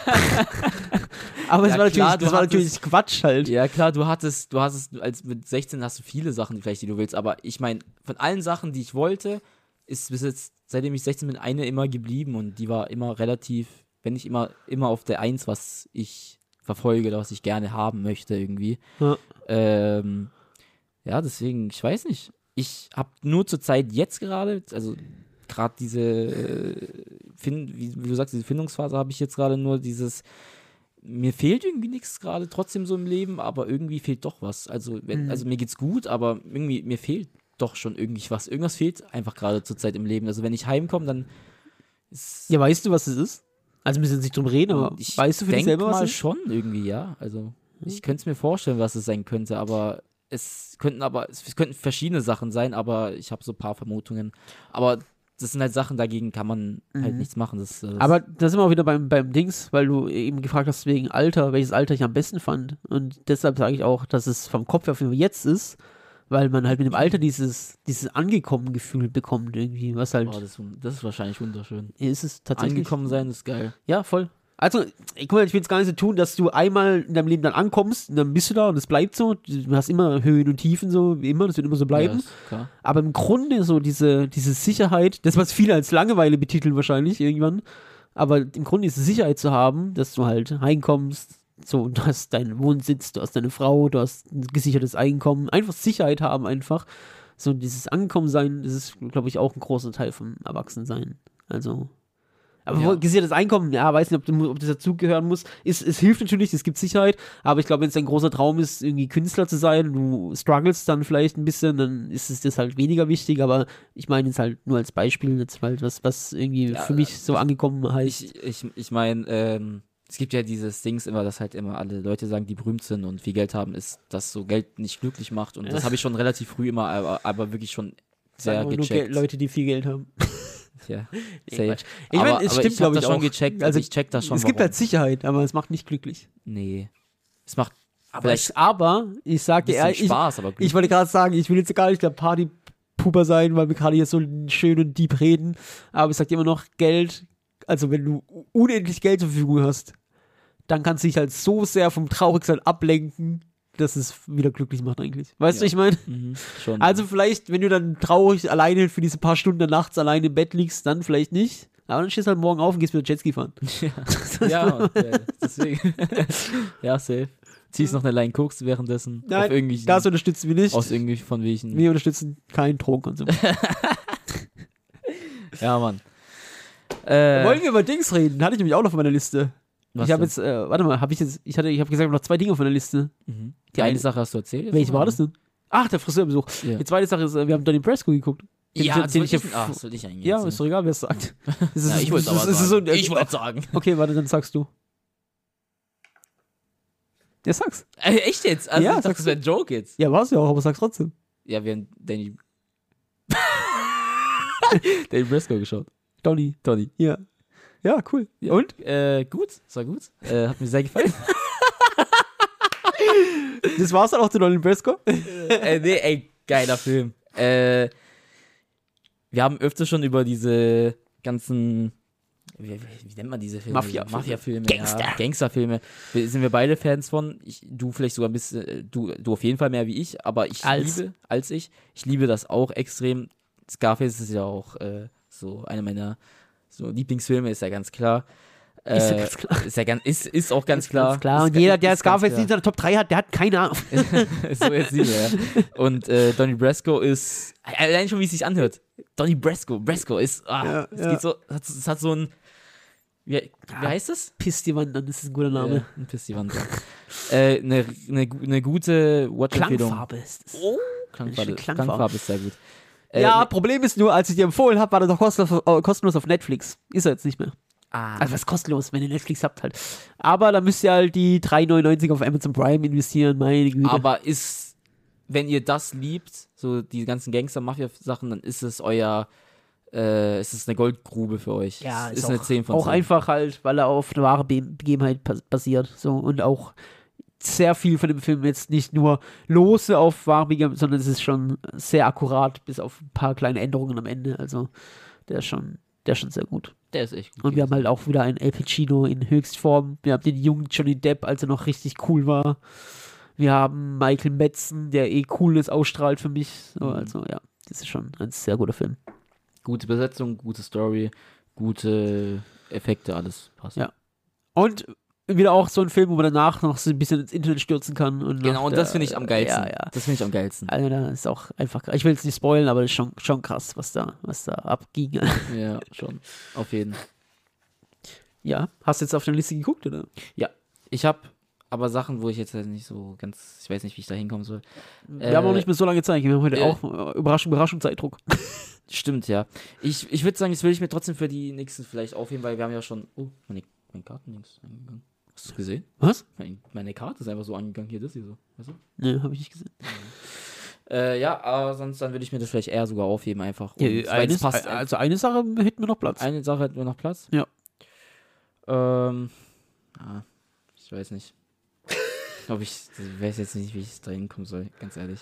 Aber Ja, das war natürlich Quatsch halt. Ja klar, du hattest, als mit 16 hast du viele Sachen vielleicht, die du willst, aber ich meine, von allen Sachen, die ich wollte, ist bis jetzt, seitdem ich 16 bin, eine immer geblieben und die war immer relativ, wenn nicht immer auf der 1, was ich verfolge oder was ich gerne haben möchte irgendwie. Ja. Ja, deswegen, ich weiß nicht. Ich habe nur zur Zeit jetzt gerade, also gerade diese, wie du sagst, diese Findungsphase habe ich jetzt gerade nur dieses, mir fehlt irgendwie nichts gerade trotzdem so im Leben, aber irgendwie fehlt doch was. Also, also mir geht's gut, aber irgendwie, mir fehlt doch schon irgendwie was. Irgendwas fehlt einfach gerade zur Zeit im Leben. Also wenn ich heimkomme, dann ist... Ja, weißt du, was es ist? Also müssen wir nicht drum reden, aber weißt du für dich selber, was es ist? Schon irgendwie, ja. Also ich könnte es mir vorstellen, was es sein könnte, aber es könnten verschiedene Sachen sein, aber ich habe so ein paar Vermutungen. Aber das sind halt Sachen, dagegen kann man halt nichts machen. Aber da sind wir auch wieder beim Dings, weil du eben gefragt hast wegen Alter, welches Alter ich am besten fand. Und deshalb sage ich auch, dass es vom Kopf her für jetzt ist, weil man halt mit dem Alter dieses angekommen Gefühl bekommt irgendwie, was halt... Oh, das ist wahrscheinlich wunderschön. Ist es tatsächlich... Angekommen sein ist geil. Ja, voll. Also, guck mal, ich will es gar nicht so tun, dass du einmal in deinem Leben dann ankommst und dann bist du da und es bleibt so. Du hast immer Höhen und Tiefen so, wie immer, das wird immer so bleiben. Ja, ist klar. Aber im Grunde so diese Sicherheit, das was viele als Langeweile betiteln wahrscheinlich irgendwann, aber im Grunde diese Sicherheit zu haben, dass du halt heimkommst, so, und du hast deinen Wohnsitz, du hast deine Frau, du hast ein gesichertes Einkommen, einfach Sicherheit haben einfach. So dieses Angekommensein, das ist, glaube ich, auch ein großer Teil vom Erwachsensein. Also... Aber Ja. gesichertes Einkommen, ja, weiß nicht, ob das dazugehören muss. Es hilft natürlich, es gibt Sicherheit, aber ich glaube, wenn es dein großer Traum ist, irgendwie Künstler zu sein, du struggles dann vielleicht ein bisschen, dann ist es das halt weniger wichtig, aber ich meine jetzt halt nur als Beispiel, jetzt halt was irgendwie für mich so angekommen heißt. Ich meine, es gibt ja dieses Dings immer, dass halt immer alle Leute sagen, die berühmt sind und viel Geld haben, ist, dass so Geld nicht glücklich macht und das habe ich schon relativ früh immer, aber wirklich schon sehr gecheckt. Nur Leute, die viel Geld haben. Ja, safe. Ich meine, es stimmt, glaube ich, schon auch. Gecheckt, also ich check das schon. Es gibt halt Sicherheit, aber es macht nicht glücklich. Nee. Es macht aber ich sag dir ehrlich, Spaß, aber glücklich. Ich wollte gerade sagen, ich will jetzt gar nicht der Partypuper sein, weil wir gerade hier so schön und deep reden, aber ich sag dir immer noch, Geld, also wenn du unendlich Geld zur Verfügung hast, dann kannst du dich halt so sehr vom Traurigsein ablenken, dass es wieder glücklich macht eigentlich. Weißt du, ich meine? Schon. Also vielleicht, wenn du dann traurig alleine für diese paar Stunden nachts alleine im Bett liegst, dann vielleicht nicht. Aber dann stehst du halt morgen auf und gehst wieder Jetski fahren. Ja, deswegen. Ja, safe. Ziehst noch eine Line Koks währenddessen. Nein, auf irgendwelchen, das unterstützen wir nicht. Aus irgendwie von welchen. Wir unterstützen keinen Drogenkonsum. Ja, Mann. Wollen wir über Dings reden? Hatte ich nämlich auch noch auf meiner Liste. Was ich habe denn? jetzt, warte mal, ich habe gesagt, noch 2 Dinge auf meiner Liste. Die eine Sache hast du erzählt? jetzt Welche noch, war das denn? Ach, der Friseurbesuch. Ja. Die zweite Sache ist, wir haben Donnie Brasco geguckt. Ja, das wollte ich ich eigentlich Ja, erzählen. ist doch egal, wer es sagt. Ja, ich wollte es aber sagen. Ich wollte sagen. Okay, warte, dann sagst du. Ja, sag's. Echt jetzt? Also Ja, ich dachte, sag's das wäre ein Joke jetzt. Ja, war's ja auch, aber sag's trotzdem. Ja, wir haben Danny Briscoe geschaut. Donnie. Donnie. Ja. Ja, cool. Ja. Und? Gut, das war gut. Hat mir sehr gefallen. Das war's dann auch zu Donnie Brasco. Nee, ey, geiler Film. Wir haben öfter schon über diese ganzen, wie nennt man diese Filme? Mafia-Filme, Gangsterfilme. Sind wir beide Fans von. Du vielleicht sogar ein bisschen, du auf jeden Fall mehr wie ich, aber ich liebe das auch extrem. Scarface ist ja auch so einer meiner so Lieblingsfilme, ist ja ganz klar. Ist ja ganz klar. Ist auch ganz klar. Ganz klar. Und jeder, der Scarface in seiner Top 3 hat, der hat keine Ahnung. So jetzt nicht mehr. Und Donnie Brasco ist, allein schon wie es sich anhört. Donnie Brasco ist, geht so, es hat so ein, wie heißt das? Piss die Wand an, das ist ein guter Name. Ein Piss die Wand an. Eine gute Watch-Empfehlung. Klangfarbe ist das. Oh, Klangfarbe ist sehr gut. Ja, Problem ist nur, als ich dir empfohlen habe, war das doch kostenlos auf Netflix. Ist er jetzt nicht mehr. Also was kostenlos, wenn ihr Netflix habt halt. Aber da müsst ihr halt die 3,99 auf Amazon Prime investieren, meine Güte. Aber wenn ihr das liebt, so die ganzen Gangster-Mafia-Sachen, dann ist es eine Goldgrube für euch. Ja, ist eine 10 von 10. Auch einfach halt, weil er auf eine wahre Begebenheit basiert. So, und auch sehr viel von dem Film jetzt nicht nur lose auf wahre Begebenheit, sondern es ist schon sehr akkurat, bis auf ein paar kleine Änderungen am Ende. Also der ist schon sehr gut. Der ist echt gut. Und wir haben halt auch wieder einen El Pacino in Höchstform. Wir haben den jungen Johnny Depp, als er noch richtig cool war. Wir haben Michael Madsen, der Coolness ausstrahlt für mich. So, also ja, das ist schon ein sehr guter Film. Gute Besetzung, gute Story, gute Effekte, alles passt. Ja. Und wieder auch so ein Film, wo man danach noch so ein bisschen ins Internet stürzen kann. Und genau, und das finde ich am geilsten. Ja. Das finde ich am geilsten. Also da ist auch einfach, ich will es nicht spoilen, aber das ist schon krass, was da abging. Ja, schon. Auf jeden. Ja, hast du jetzt auf der Liste geguckt, oder? Ja, ich habe aber Sachen, wo ich jetzt halt nicht so ganz, ich weiß nicht, wie ich da hinkommen soll. Wir haben auch nicht mehr so lange Zeit, wir haben heute auch Überraschung, Zeitdruck. Stimmt, ja. Ich würde sagen, das will ich mir trotzdem für die nächsten vielleicht aufheben, weil wir haben ja schon, mein Kartendings angegangen. Hast du es gesehen? Was? Meine Karte ist einfach so angegangen, hier, das hier so. Weißt du? Nee, habe ich nicht gesehen. Ja, aber sonst dann würde ich mir das vielleicht eher sogar aufheben einfach. Und, Ja, also eine Sache hätten wir noch Platz. Eine Sache hätten wir noch Platz? Ja. Ich weiß nicht. Ich weiß jetzt nicht, wie ich da hinkommen soll, ganz ehrlich.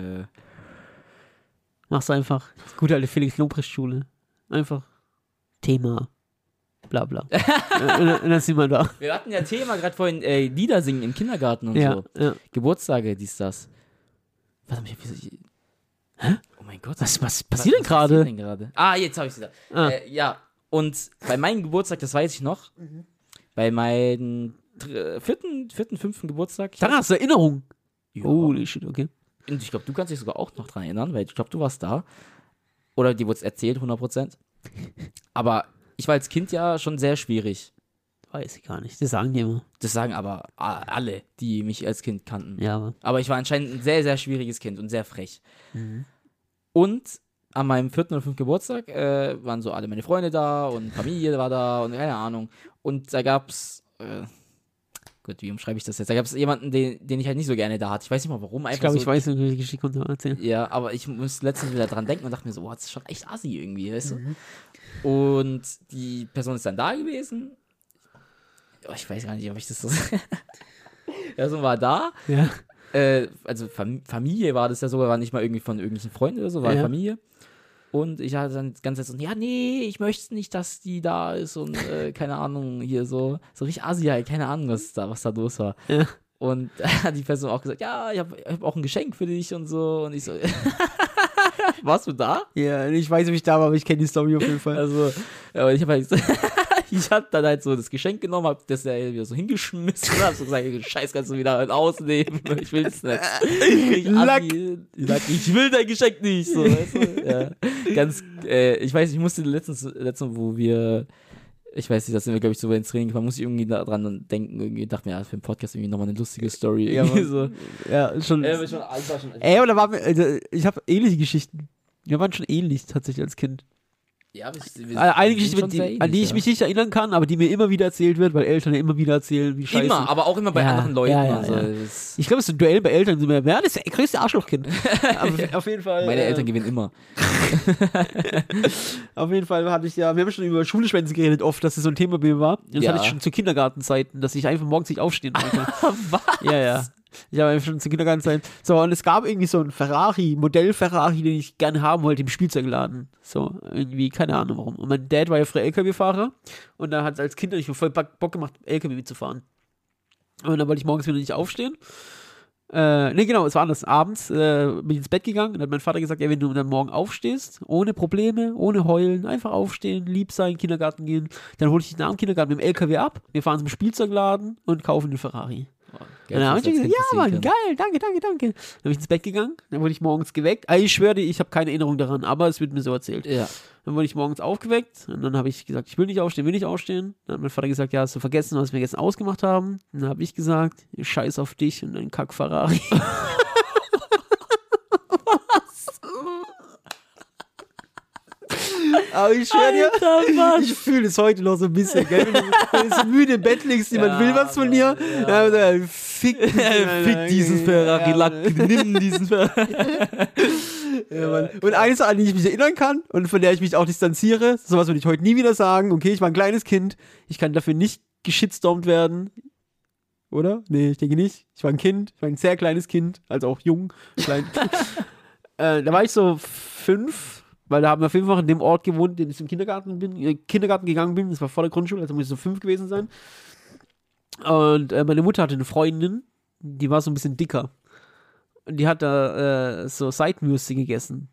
Mach's einfach. Das gute alte Felix-Lobrecht-Schule. Einfach Thema. Bla bla. Und dann sind wir da. Wir hatten ja Thema gerade vorhin, Lieder singen im Kindergarten und so. Ja. Geburtstage, dies, das. Warte mal, Hä? Oh mein Gott. Was passiert denn gerade? Jetzt habe ich es wieder. Ja, und bei meinem Geburtstag, das weiß ich noch, bei meinem vierten, fünften Geburtstag. Daran hast du Erinnerung. Ja. Holy shit, okay. Und ich glaube, du kannst dich sogar auch noch dran erinnern, weil ich glaube, du warst da. Oder dir wurde es erzählt, 100%. Aber ich war als Kind ja schon sehr schwierig. Weiß ich gar nicht. Das sagen die immer. Das sagen aber alle, die mich als Kind kannten. Ja. Aber ich war anscheinend ein sehr, sehr schwieriges Kind und sehr frech. Und an meinem 4. oder 5. Geburtstag waren so alle meine Freunde da und Familie war da und keine Ahnung. Und da gab's Gott, wie umschreibe ich das jetzt? Da gab es jemanden, den ich halt nicht so gerne da hatte. Ich weiß nicht mal warum. Ich glaube, ich weiß nicht, welche Geschichte kommt erzählen. Ja, aber ich muss letztens wieder dran denken und dachte mir so, das ist schon echt assi irgendwie, weißt du? Und die Person ist dann da gewesen. Ich weiß gar nicht, ob ich das so... Die Person war da. Ja. Also Familie war das ja sogar, war nicht mal irgendwie von irgendwelchen Freunden oder so, war Familie. Und ich hatte dann die ganze Zeit so, ja, nee, ich möchte nicht, dass die da ist und keine Ahnung, hier so richtig Asi halt, keine Ahnung, was da los war. Ja. Und da hat die Person auch gesagt, ja, ich hab auch ein Geschenk für dich und so. Und ich so, warst du da? Ja, ich weiß, ob ich da war, aber ich kenne die Story auf jeden Fall. Also, aber ich habe halt ich hab dann halt so das Geschenk genommen, hab das ja wieder so hingeschmissen und hab so gesagt, Scheiß, kannst du wieder ausnehmen, ich will's nicht. Ich will dein Geschenk nicht, so, weißt du? Ja. Ganz, ich weiß, ich musste letztens, wo wir, ich weiß nicht, da sind wir, glaube ich, so ins Training gefahren, muss ich irgendwie daran denken, irgendwie dachte mir, ja, für den Podcast irgendwie nochmal eine lustige Story. Irgendwie so. Ja, schon. Aber da waren wir, ich habe ähnliche Geschichten. Wir waren schon ähnlich tatsächlich als Kind. Ja, eine Geschichte, an die ich mich nicht erinnern kann, aber die mir immer wieder erzählt wird, weil Eltern ja immer wieder erzählen, wie scheiße. Immer, aber auch immer bei anderen Leuten. Ja. Also, ich glaube, es ist ein Duell bei Eltern. Wer das ist der größte Arschlochkind. Aber auf jeden Fall. Meine Eltern gewinnen immer. Auf jeden Fall hatte ich wir haben schon über Schulschwänze geredet oft, dass es so ein Thema bei mir war. Das hatte ich schon zu Kindergartenzeiten, dass ich einfach morgens nicht aufstehen wollte. Was? Ja. Ich habe schon zur Kindergartenzeit. So, und es gab irgendwie so einen Modell-Ferrari, den ich gerne haben wollte im Spielzeugladen. So, irgendwie, keine Ahnung warum. Und mein Dad war ja früher LKW-Fahrer und da hat es als Kind nicht voll Bock gemacht, LKW mitzufahren. Und dann wollte ich morgens wieder nicht aufstehen. Genau, es war anders. Abends bin ich ins Bett gegangen und hat mein Vater gesagt, ja, wenn du dann morgen aufstehst, ohne Probleme, ohne heulen, einfach aufstehen, lieb sein, Kindergarten gehen, dann hole ich dich nach dem Kindergarten mit dem LKW ab, wir fahren zum Spielzeugladen und kaufen den Ferrari. Und dann habe ich gesagt, ja Mann, geil, danke. Dann bin ich ins Bett gegangen, dann wurde ich morgens geweckt. Ich schwöre dir, ich habe keine Erinnerung daran, aber es wird mir so erzählt. Ja. Dann wurde ich morgens aufgeweckt und dann habe ich gesagt, ich will nicht aufstehen. Dann hat mein Vater gesagt, ja, hast du vergessen, was wir gestern ausgemacht haben? Und dann habe ich gesagt, ich scheiß auf dich und deinen Kack-Ferrari. Aber ich schwöre dir, ich fühle es heute noch so ein bisschen, gell? Wenn du so müde im Bett liegst, jemand will was von dir, dann sagt, fick diesen Ferrari, nimm diesen Ferrari. Ja, Mann. Und eine Sache, an die ich mich erinnern kann und von der ich mich auch distanziere, sowas würde ich heute nie wieder sagen. Okay, ich war ein kleines Kind, ich kann dafür nicht geschitstormt werden. Oder? Nee, ich denke nicht. Ich war ein Kind, ich war ein sehr kleines Kind, also auch jung. Klein. Da war ich so 5, weil da haben wir auf jeden Fall in dem Ort gewohnt, den ich zum Kindergarten gegangen bin. Das war vor der Grundschule, also muss ich so 5 gewesen sein. Und meine Mutter hatte eine Freundin, die war so ein bisschen dicker. Und die hat da so Seitenwürste gegessen.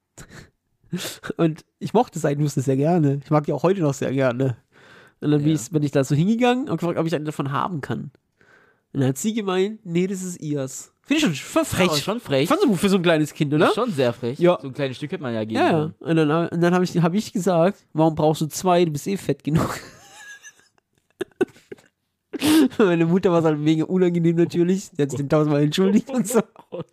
Und ich mochte Seitenwürste sehr gerne. Ich mag die auch heute noch sehr gerne. Und dann bin ich da so hingegangen und gefragt, ob ich einen davon haben kann. Und dann hat sie gemeint, nee, das ist ihrs. Finde ich schon frech. Oh, schon frech. Fand so für so ein kleines Kind, oder? Schon sehr frech. Ja. So ein kleines Stück hätte man ja geben Ja. können. Und dann hab ich gesagt, warum brauchst du 2? Du bist eh fett genug. Meine Mutter war es halt mega unangenehm natürlich. Sie hat sich 1000-mal entschuldigt und so.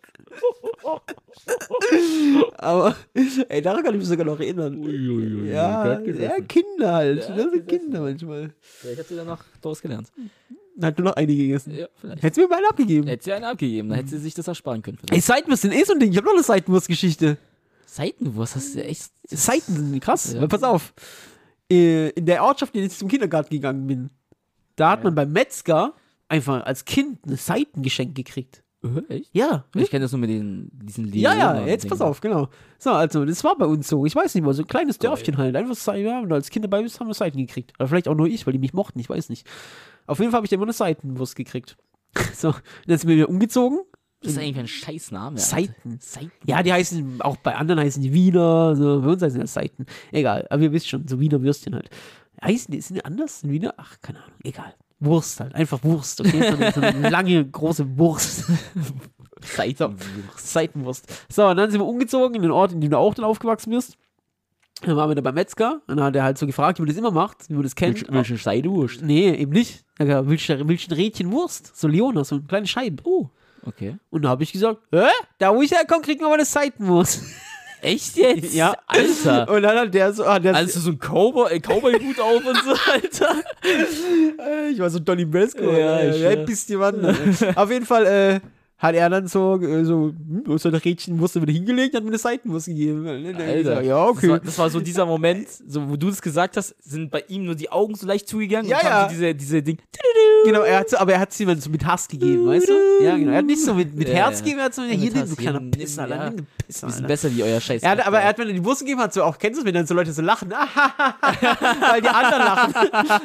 Aber, ey, daran kann ich mich sogar noch erinnern. Ja, Kinder halt. Das sind Kinder manchmal. Vielleicht hat sie dann noch daraus gelernt. Hat nur noch eine gegessen. Ja, vielleicht. Hättest du mir mal einen abgegeben. Hätte sie einen abgegeben, dann hätte sie sich das ersparen können. Ey, Seitenwurst sind eh so ein Ding. Ich hab noch eine Seitenwurst-Geschichte. Seitenwurst, hast du ja echt... Seiten sind krass. Ja. Weil, pass auf. In der Ortschaft, in der ich zum Kindergarten gegangen bin, da hat man beim Metzger einfach als Kind ein Seitengeschenk gekriegt. Echt? Ja. Ich kenne das nur mit diesen Ja, jetzt pass auf, genau. So, also, das war bei uns so. Ich weiß nicht mal, so ein kleines Dörfchen halt. Einfach so, ja, wenn du als Kind dabei bist, haben wir Seiten gekriegt. Oder vielleicht auch nur ich, weil die mich mochten, ich weiß nicht. Auf jeden Fall habe ich immer eine Seitenwurst gekriegt. So, dann sind wir wieder umgezogen. Das ist eigentlich ein Scheißname. Seiten. Ja, die heißen, auch bei anderen heißen die Wiener, so, bei uns heißen die Seiten. Egal, aber ihr wisst schon, so Wiener Würstchen halt. Heißen die, sind die anders? In Wiener? Ach, keine Ahnung, egal. Wurst halt, einfach Wurst, okay? So eine lange, große Wurst. Seitenwurst. So, und dann sind wir umgezogen in den Ort, in dem du auch dann aufgewachsen bist. Dann waren wir da beim Metzger und dann hat er halt so gefragt, wie man das immer macht, wie man das kennt. Willst du Seidewurst? Nee, eben nicht. Er hat gesagt, willst du ein Rädchen Wurst? So Leona, so eine kleine Scheibe. Oh, okay. Und da habe ich gesagt, da wo ich herkomme, kriegt man mal eine Seitenwurst. Echt jetzt? Ja. Alter. Und dann hat der so, Also so ein Cowboy-Hut auf und so, Alter. ich war so Donny Brasco. Ja, bist jemand. Auf jeden Fall hat er dann so eine Rädchenwurst wieder hingelegt und hat mir eine Seitenwurst gegeben. Alter. Ja, okay. Das war so dieser Moment, so wo du das gesagt hast, sind bei ihm nur die Augen so leicht zugegangen Ja, und ja. kam so diese Ding. Genau, aber er hat sie so mit Hass gegeben, weißt du? Ja, genau. Er hat nicht so mit Ja, Herz ja. gegeben, er hat so, hier, Mit nimm, Hass, du kleiner nimm, Pisser, ja. nimm den Pisser, Die sind Alter. besser wie euer Scheiß. Aber er hat, wenn er die Wurst gegeben hat, so auch, kennst du es, wenn dann so Leute so lachen, weil die anderen lachen.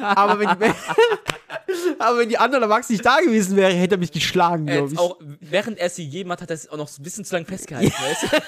aber wenn die anderen Erwachsenen nicht da gewesen wären, hätte er mich geschlagen, glaube ich. Auch, während er es gegeben hat, hat er es auch noch so ein bisschen zu lang festgehalten, weißt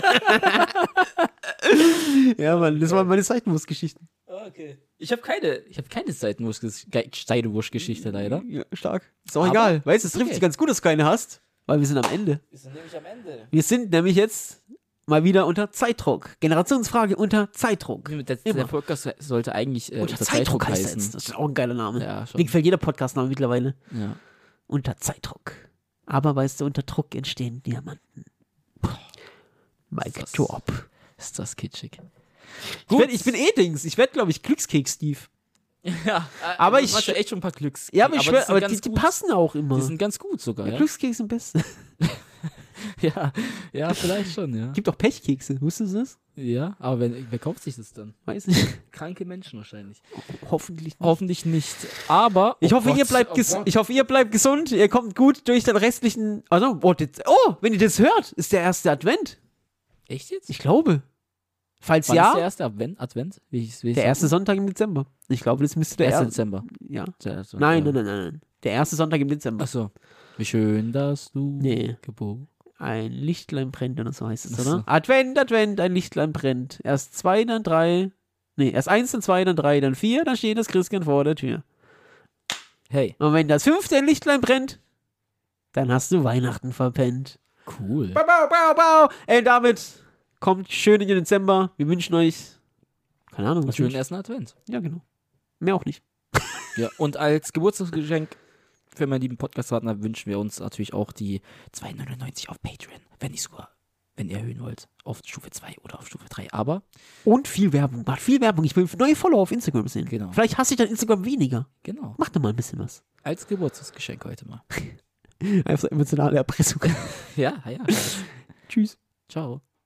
du? Ja, Mann, das waren meine Seitenwurst-Geschichten. Okay. Ich habe keine Seitenwurst-Geschichte leider. Ja, stark. Ist auch Aber egal. Weißt du, es trifft okay. sich ganz gut, dass du keine hast, weil wir sind am Ende. Wir sind nämlich am Ende. Wir sind nämlich jetzt mal wieder unter Zeitdruck. Generationsfrage unter Zeitdruck. Der Immer. Podcast sollte eigentlich Unter Zeitdruck heißt er jetzt. Das ist auch ein geiler Name. Ja, schon. Mir gefällt jeder Podcastname mittlerweile. Ja. Unter Zeitdruck. Aber weißt du, unter Druck entstehen Diamanten. Mic Das- drop. Ist das kitschig. Ich bin Dings. Ich werde, glaube ich, Glückskeks-Steve. Ja, Aber du ich- machst ja echt schon ein paar Glücks. Ja, aber ich schwör, sind aber ganz die gut. passen auch immer. Die sind ganz gut sogar, ja. Glückskeks sind best. Ja, vielleicht schon, ja. Gibt auch Pechkekse. Wusstest du das? Ja, aber wer kauft sich das dann? Weiß nicht. Kranke Menschen wahrscheinlich. Hoffentlich nicht. Hoffentlich nicht. Aber. Ich hoffe, ihr bleibt gesund. Ihr kommt gut durch den restlichen. Also, wenn ihr das hört, ist der erste Advent. Echt jetzt? Ich glaube. Falls Wann ja. ist der erste Advent? Der erste Sonntag im Dezember. Ich glaube, das müsste der 1. erste. Dezember. Ja. Also, Nein. Der erste Sonntag im Dezember. Achso. Wie schön, dass du geboren. Ein Lichtlein brennt oder so heißt es, Ach so. oder? Advent, ein Lichtlein brennt. Erst 2, dann 3. Nee, erst 1, dann 2, dann 3, dann 4, dann steht das Christkind vor der Tür. Hey. Und wenn das 5. Lichtlein brennt, dann hast du Weihnachten verpennt. Cool. Bau. Ey, damit kommt schön in den Dezember. Wir wünschen euch, keine Ahnung, was Schönen wünschen. ersten Advent. Ja, genau. Mehr auch nicht. Ja, und als Geburtstagsgeschenk für meinen lieben Podcast-Partner wünschen wir uns natürlich auch die 2,99 auf Patreon. Wenn ihr erhöhen wollt. Auf Stufe 2 oder auf Stufe 3. Aber. Und viel Werbung. Macht viel Werbung. Ich will neue Follower auf Instagram sehen. Genau. Vielleicht hasse ich dann Instagram weniger. Genau. Macht doch mal ein bisschen was. Als Geburtstagsgeschenk heute mal. Einfach so emotionale Erpressung. Ja. Tschüss. Ciao.